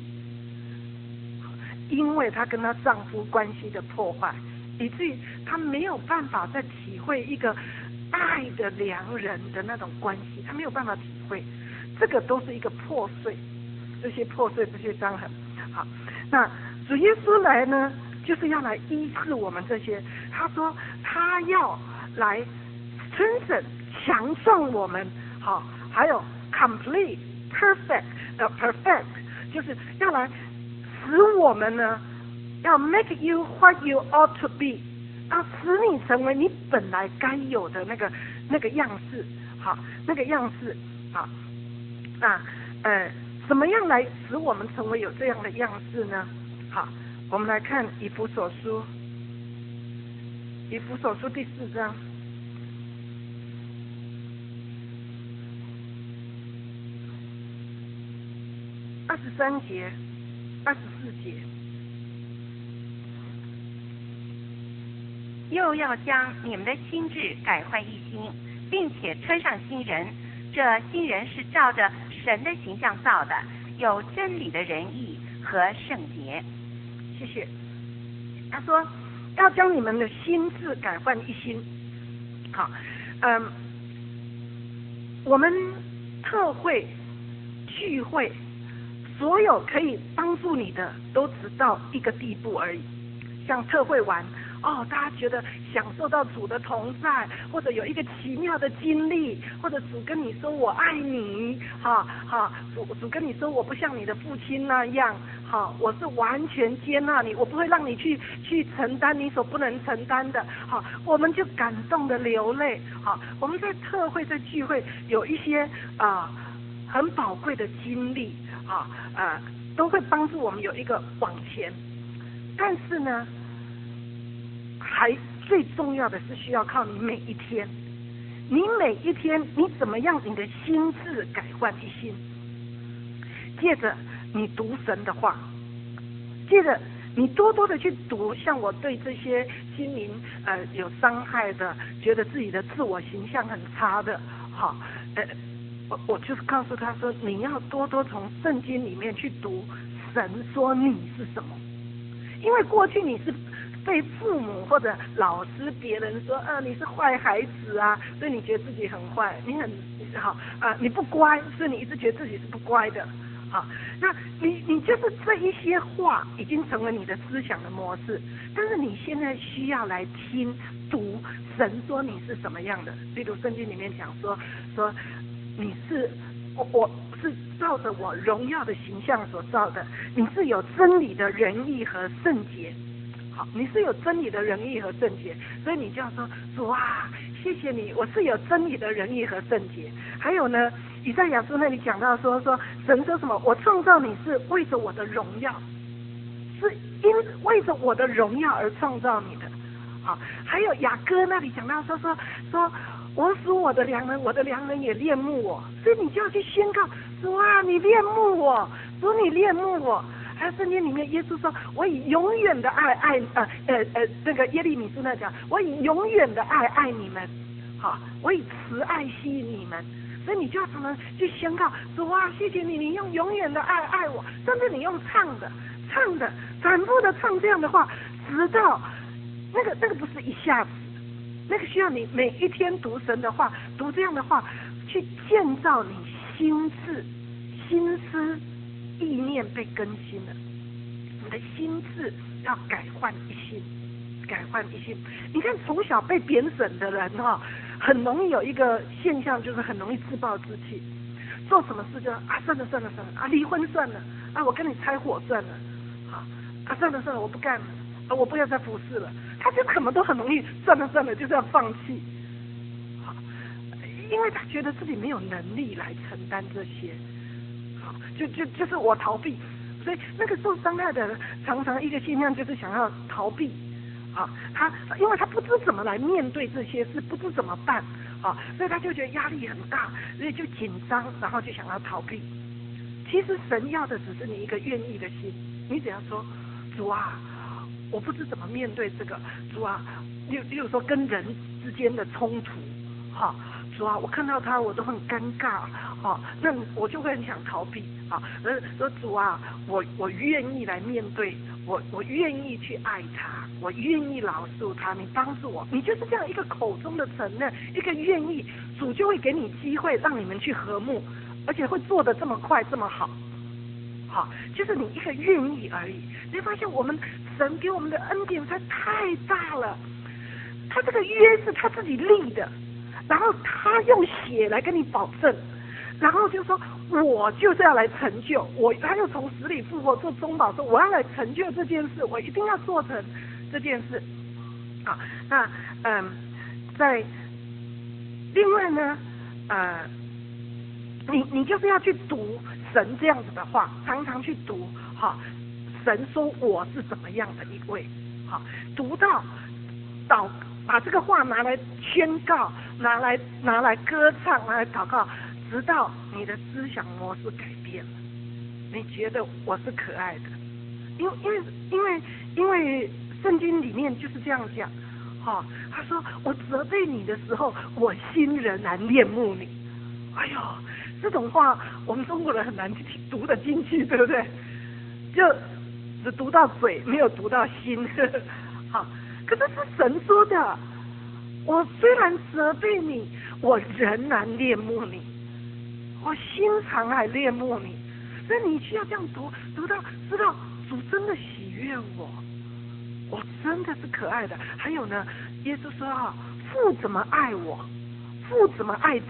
因为他跟他丈夫关系的破坏，以至于他没有办法再体会一个爱的良人的那种关系，他没有办法体会，这个都是一个破碎，这些破碎，这些伤痕。好，那主耶稣来呢，就是要来医治我们这些。他说他要来真正强壮我们，好，还有 complete perfect，就是要来使我们呢，要 make you what you ought to be， 要使你成为你本来该有的那个样式，好，那个样式，好，那怎么样来使我们成为有这样的样式呢？好，我们来看以弗所书第4章。23节、24节， 又要将你们的心志改换一新，并且穿上新人。这新人是照着神的形象造的，有真理的仁义和圣洁。 谢谢。他说要将你们的心志改换一新。好，我们特会聚会，所有可以帮助你的都只到一个地步而已。像特会玩，大家觉得享受到主的同在，或者有一个奇妙的经历，或者主跟你说我爱你，主跟你说我不像你的父亲那样，我是完全接纳你，我不会让你去承担你所不能承担的，我们就感动的流泪。我们在特会在聚会有一些很宝贵的经历，都会帮助我们有一个往前。但是呢，还最重要的是需要靠你每一天，你怎么样你的心智改换一新，接着你读神的话，接着你多多的去读，像我对这些心灵有伤害的，觉得自己的自我形象很差的，我就是告诉他说，你要多多从圣经里面去读神说你是什么， 因为过去你是被父母或者老师、别人说，你是坏孩子啊，所以你觉得自己很坏，你很好你不乖，所以你一直觉得自己是不乖的。好，那你就是这一些话已经成为你的思想的模式，但是你现在需要来听读神说你是什么样的。例如圣经里面讲说你是我是照着我荣耀的形象所造的，你是有真理的仁义和圣洁。好，你是有真理的仁义和圣洁，所以你就要说主啊，谢谢你，我是有真理的仁义和圣洁。还有呢，以赛亚书那里讲到说神说什么？我创造你是为着我的荣耀，是为着我的荣耀而创造你的。好，还有雅歌那里讲到说我属我的良人，我的良人也恋慕我，所以你就要去宣告主啊，你恋慕我，主你恋慕我。还有圣经里面耶稣说，我以永远的爱那个耶利米书那讲，我以永远的爱你们，好，我以慈爱吸引你们。所以你就要常常去宣告主啊，谢谢你，你用永远的爱我，甚至你用唱的反复的唱这样的话，直到那个不是一下子，那个需要你每一天读神的话，读这样的话，去建造你心思意念被更新了，你的心智要改换一新。你看从小被贬损的人很容易有一个现象，就是很容易自暴自弃，做什么事就算了离婚算了我跟你拆伙算了算了我不干了我不要再服侍了，他就什么都很容易算了就是要放弃因为他觉得自己没有能力来承担这些就是我逃避，所以那个受伤害的人常常一个现象就是想要逃避因为他不知怎么来面对这些事，不知怎么办所以他就觉得压力很大，所以就紧张，然后就想要逃避。其实神要的只是你一个愿意的心，你只要说主啊，我不知怎么面对这个，主啊，例如说跟人之间的冲突主啊，我看到他我都很尴尬那我就会很想逃避说主啊，我愿意来面对，我愿意去爱他，我愿意饶恕他，你帮助我，你就是这样一个口中的承认，一个愿意，主就会给你机会让你们去和睦，而且会做得这么快这么好就是你一个愿意而已。你会发现我们神给我们的恩典实在太大了，他这个约是他自己立的，然后他用血来跟你保证，然后就说我就是要来成就，他又从死里复活做中保，说我要来成就这件事，我一定要做成这件事那在另外呢你就是要去读神这样子的话，常常去读神说我是怎么样的一位读到把这个话拿来宣告，拿来歌唱，拿来祷告，直到你的思想模式改变了，你觉得我是可爱的，因为圣经里面就是这样讲他说我责备你的时候，我心仍然恋慕你。哎呦，这种话我们中国人很难读得进去，对不对？就只读到嘴，没有读到心可是是神说的，我虽然责备你，我仍然恋慕你，我心肠还恋慕你。所以你需要这样读到知道主真的喜悦我真的是可爱的。还有呢，耶稣说父怎么爱我，父怎么爱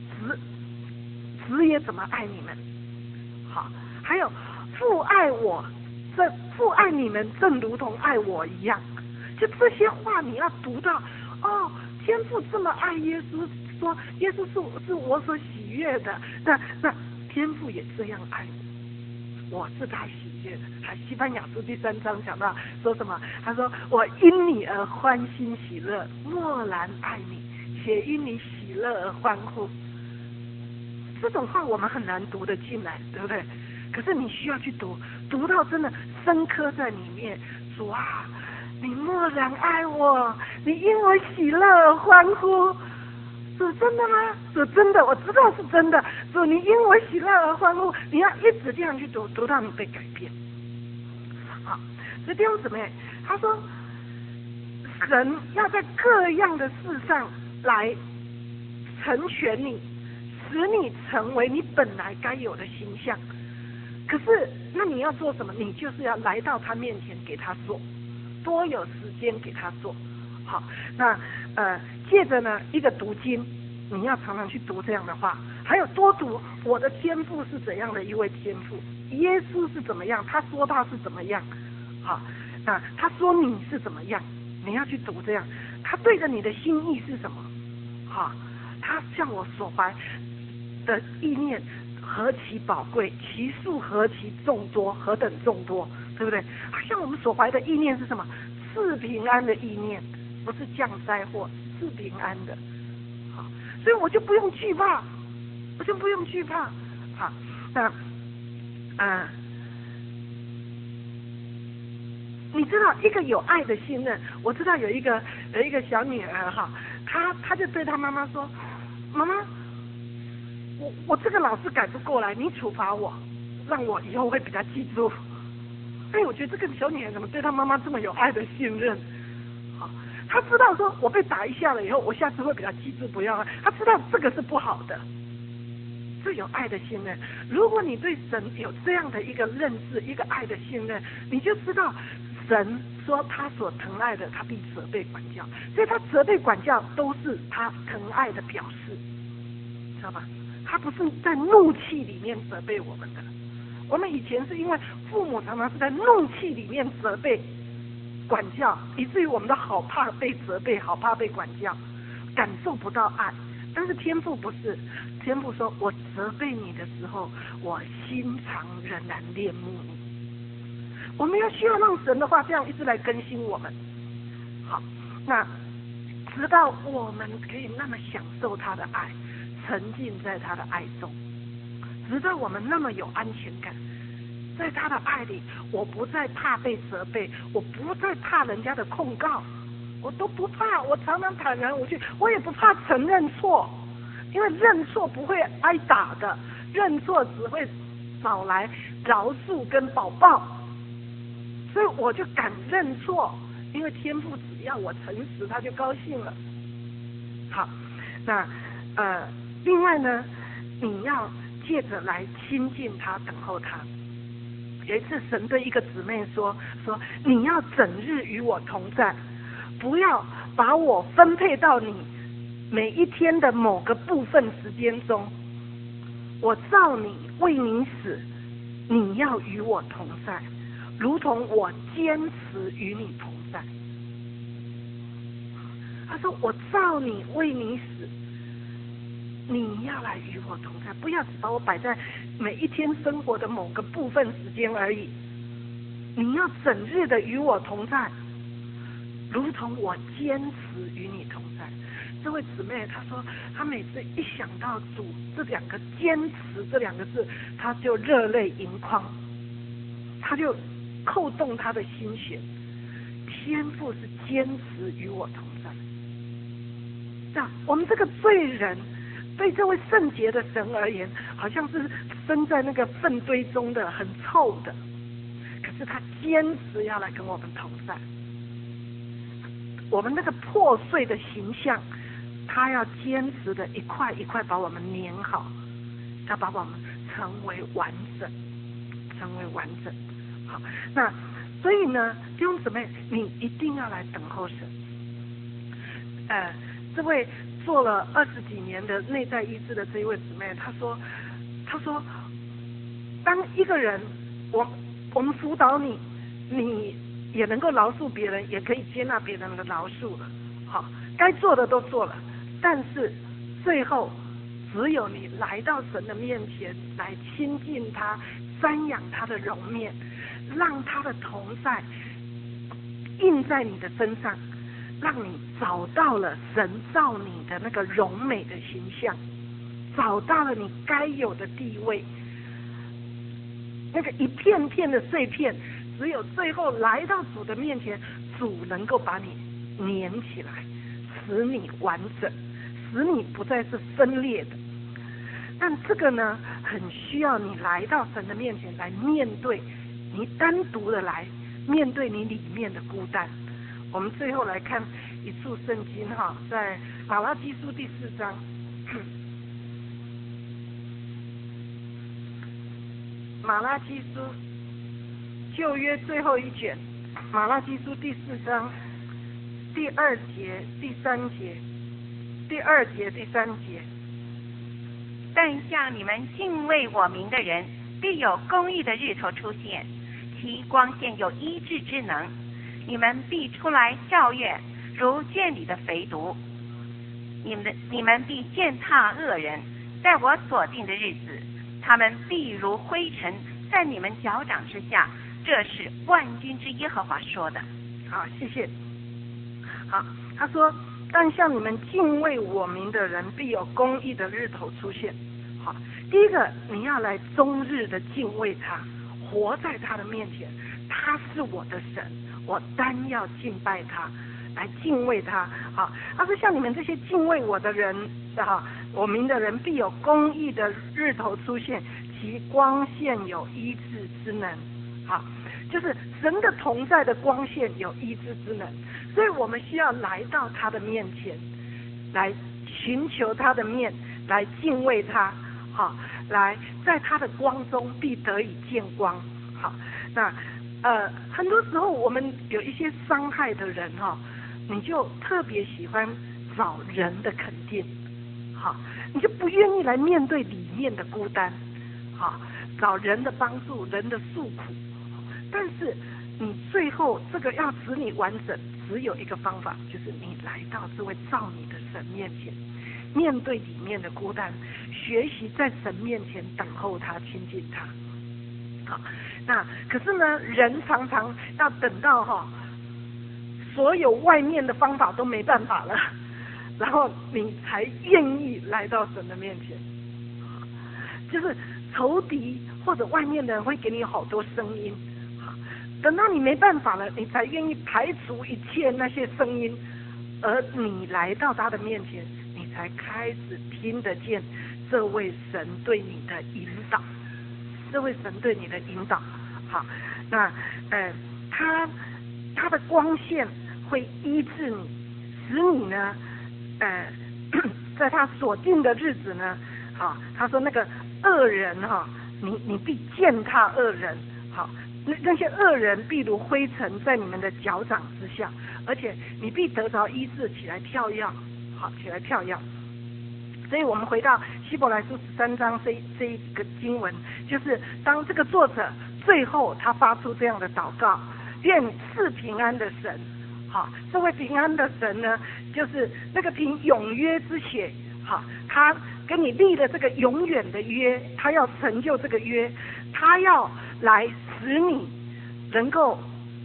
子也怎么爱你们。还有父爱我，父爱你们正如同爱我一样。就这些话你要读到天父这么爱耶稣，说耶稣是我所喜悦的，那天父也这样爱我是他喜悦的。西班牙书第3章讲到说什么？他说我因你而欢欣喜乐，默然爱你，且因你喜乐而欢呼。这种话我们很难读得进来，对不对？可是你需要去读到真的深刻在里面。主啊，你默然爱我，你因我喜乐而欢呼。主真的吗？主真的，我知道是真的。主，你因我喜乐而欢呼，你要一直这样去读到你被改变。 所以弟兄姊妹，他说神要在各样的事上来成全你，使你成为你本来该有的形象。可是那你要做什么？你就是要来到他面前给他做，多有时间给他做。好，那借着呢一个读经，你要常常去读这样的话，还有多读我的天父是怎样的一位天父，耶稣是怎么样，他说他是怎么样。好，那他说你是怎么样，你要去读这样，他对着你的心意是什么？好，他向我所怀的意念何其宝贵，其数何其众多，何等众多，对不对？像我们所怀的意念是什么？赐平安的意念，不是降灾祸，是平安的。好，所以我就不用惧怕，我就不用惧怕。好，那你知道一个有爱的信任，我知道有一个小女儿哈，她就对她妈妈说，妈妈，我这个老师改不过来，你处罚我，让我以后会比较记住。哎，我觉得这个小女孩怎么对她妈妈这么有爱的信任？好，她知道说我被打一下了以后，我下次会比较记住，不要。她知道这个是不好的，这有爱的信任。如果你对神有这样的一个认识，一个爱的信任，你就知道神说他所疼爱的，他必责备管教，所以他责备管教都是他疼爱的表示，知道吧？他不是在怒气里面责备我们的。我们以前是因为父母常常是在怒气里面责备管教，以至于我们都好怕被责备，好怕被管教，感受不到爱。但是天父不是，天父说我责备你的时候，我心肠仍然恋慕你。我们要需要让神的话这样一直来更新我们。好，那直到我们可以那么享受他的爱，沉浸在他的爱中，直到我们那么有安全感，在他的爱里，我不再怕被责备，我不再怕人家的控告，我都不怕，我常常坦然无惧，我也不怕承认错，因为认错不会挨打的，认错只会找来饶恕跟保抱，所以我就敢认错，因为天父只要我诚实，他就高兴了。好，那另外呢，你要借着来亲近他，等候他。有一次神对一个姊妹说你要整日与我同在，不要把我分配到你每一天的某个部分时间中，我造你为你死，你要与我同在，如同我坚持与你同在。他说我造你为你死，你要来与我同在，不要只把我摆在每一天生活的某个部分时间而已，你要整日的与我同在，如同我坚持与你同在。这位姊妹她说，她每次一想到主这两个坚持这两个字，她就热泪盈眶，她就扣动她的心弦。天父是坚持与我同在。这样，我们这个罪人对这位圣洁的神而言，好像是生在那个粪堆中的，很臭的。可是他坚持要来跟我们同在。我们那个破碎的形象，他要坚持的一块一块把我们粘好，要把我们成为完整，成为完整。好，那所以呢，弟兄姊妹，你一定要来等候神。这位做了20几年的内在医治的这一位姊妹，她说，当一个人，我们辅导你，你也能够饶恕别人，也可以接纳别人的饶恕了。好，该做的都做了，但是最后只有你来到神的面前，来亲近他，瞻仰他的容面，让他的同在印在你的身上，让你找到了神造你的那个荣美的形象，找到了你该有的地位。那个一片片的碎片，只有最后来到主的面前，主能够把你粘起来，使你完整，使你不再是分裂的。但这个呢，很需要你来到神的面前来面对，你单独的来面对你里面的孤单。我们最后来看一处圣经哈，在马拉基书第4章。马拉基书旧约最后一卷，马拉基书第4章第2节、第3节，第2节、第3节。 但向你们敬畏我名的人，必有公义的日头出现，其光线有医治之能。你们必出来照耀，如圈里的肥犊。你们必践踏恶人，在我所定的日子，他们必如灰尘在你们脚掌之下。这是万军之耶和华说的。 好，谢谢。好，他说，但向你们敬畏我名的人，必有公义的日头出现。好，第一个，你要来终日的敬畏他，活在他的面前，他是我的神，我单要敬拜他，来敬畏他。好，他说像你们这些敬畏我的人，我名的人，必有公义的日头出现，其光线有医治之能。好，就是神的同在的光线有医治之能，所以我们需要来到他的面前，来寻求他的面，来敬畏他。好，来在他的光中必得以见光。好，那很多时候我们有一些伤害的人哈，你就特别喜欢找人的肯定，好，你就不愿意来面对里面的孤单，好，找人的帮助，人的诉苦。但是你最后这个要使你完整，只有一个方法，就是你来到这位造你的神面前，面对里面的孤单，学习在神面前等候他，亲近他。好，那可是呢，人常常要等到所有外面的方法都没办法了，然后你才愿意来到神的面前。就是仇敌或者外面的人会给你好多声音，等到你没办法了，你才愿意排除一切那些声音，而你来到他的面前，你才开始听得见这位神对你的引导，这位神对你的引导。好，那他的光线会医治你，使你呢在他所定的日子呢，他说那个恶人你必践踏恶人。好，那些恶人必如灰尘在你们的脚掌之下，而且你必得着医治，起来跳跃。好，起来跳跃。所以我们回到希伯来书13章这一个经文，就是当这个作者最后他发出这样的祷告，愿赐平安的神。好，这位平安的神呢，就是那个凭永约之血，好，他跟你立了这个永远的约，他要成就这个约，他要来使你能够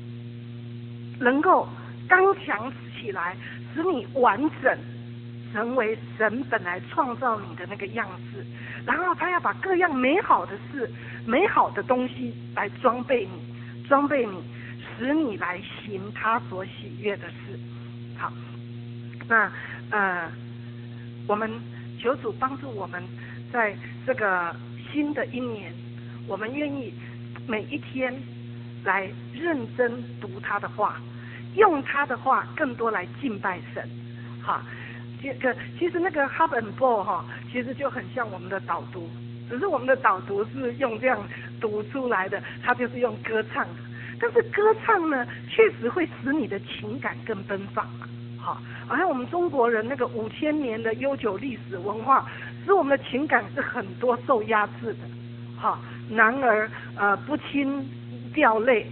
刚强起来，使你完整，成为神本来创造你的那个样式。然后他要把各样美好的事、美好的东西来装备你，使你来行他所喜悦的事。好，那我们求主帮助我们，在这个新的一年，我们愿意每一天来认真读他的话，用他的话更多来敬拜神。好，其实那个 Hub and Ball 其实就很像我们的导读，只是我们的导读是用这样读出来的，它就是用歌唱的。但是歌唱呢，确实会使你的情感更奔放。好像我们中国人那个5000年的悠久历史文化，使我们的情感是很多受压制的。好，男儿不轻掉泪，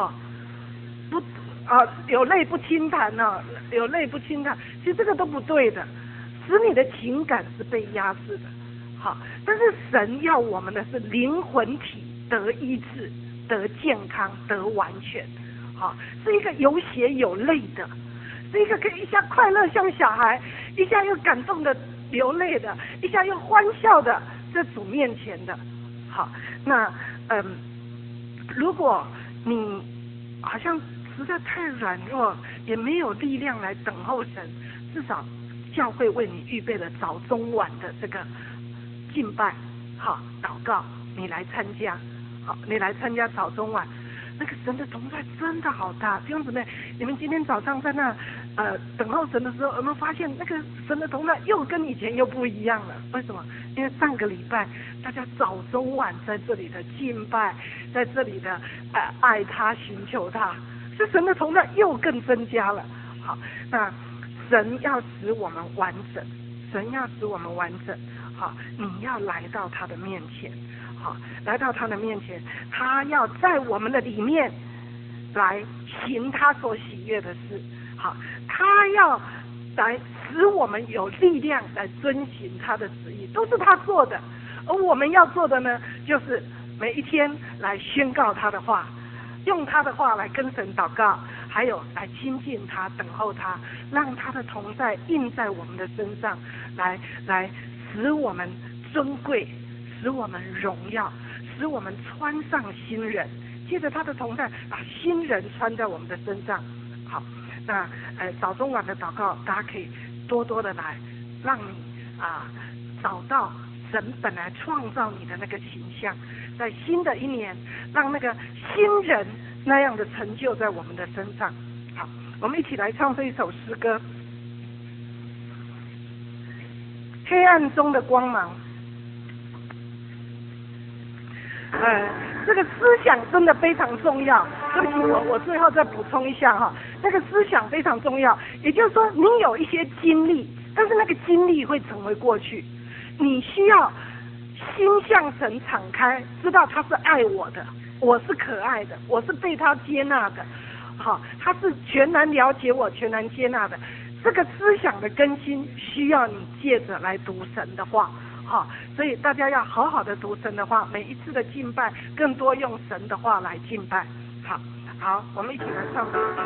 有泪不轻弹有泪不轻弹，其实这个都不对的，使你的情感是被压制的。好，但是神要我们的是灵魂体得医治，得健康，得完全。好，是一个有血有泪的，是一个可以一下快乐像小孩，一下又感动的流泪的，一下又欢笑的，在主面前的。好，那如果你好像实在太软弱，也没有力量来等候神，至少教会为你预备了早中晚的这个敬拜，好，祷告，你来参加。好，你来参加早中晚。 那个神的同在真的好大。弟兄姊妹，你们今天早上在那等候神的时候，有没有发现那个神的同在又跟以前又不一样了？为什么？因为上个礼拜大家早中晚在这里的敬拜，在这里的爱他寻求他，是神的同在又更增加了。好，那神要使我们完整，神要使我们完整。好，你要来到他的面前。好，来到他的面前，他要在我们的里面来行他所喜悦的事。好，他要来使我们有力量来遵行他的旨意，都是他做的。而我们要做的呢，就是每一天来宣告他的话，用他的话来跟神祷告，还有来亲近他，等候他，让他的同在印在我们的身上，来使我们尊贵，使我们荣耀，使我们穿上新人，借着他的同在把新人穿在我们的身上。好，那早中晚的祷告大家可以多多的来，让你找到神本来创造你的那个形象，在新的一年让那个新人那样的成就在我们的身上。好，我们一起来唱这一首诗歌，黑暗中的光芒。这个思想真的非常重要。对不起，我最后再补充一下哈，那个思想非常重要。也就是说，你有一些经历，但是那个经历会成为过去。你需要心向神敞开，知道他是爱我的，我是可爱的，我是被他接纳的。好，他是全然了解我，全然接纳的。这个思想的更新需要你借着来读神的话。好，所以大家要好好的读神的话，每一次的敬拜更多用神的话来敬拜。好，我们一起来唱。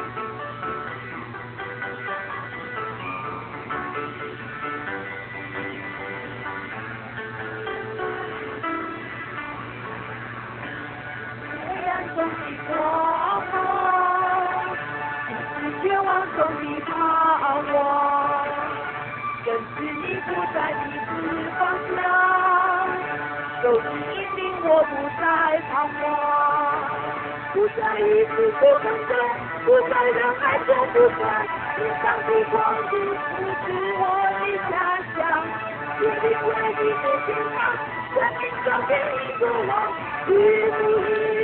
黑暗中的光芒，是绝望中的盼望，跟随你不在你的方向，手指引领我不再彷徨，不再一次的等待，不在人海中不再天上的光景，不是我的家乡，这里为你的天堂，生命中给你个我，与你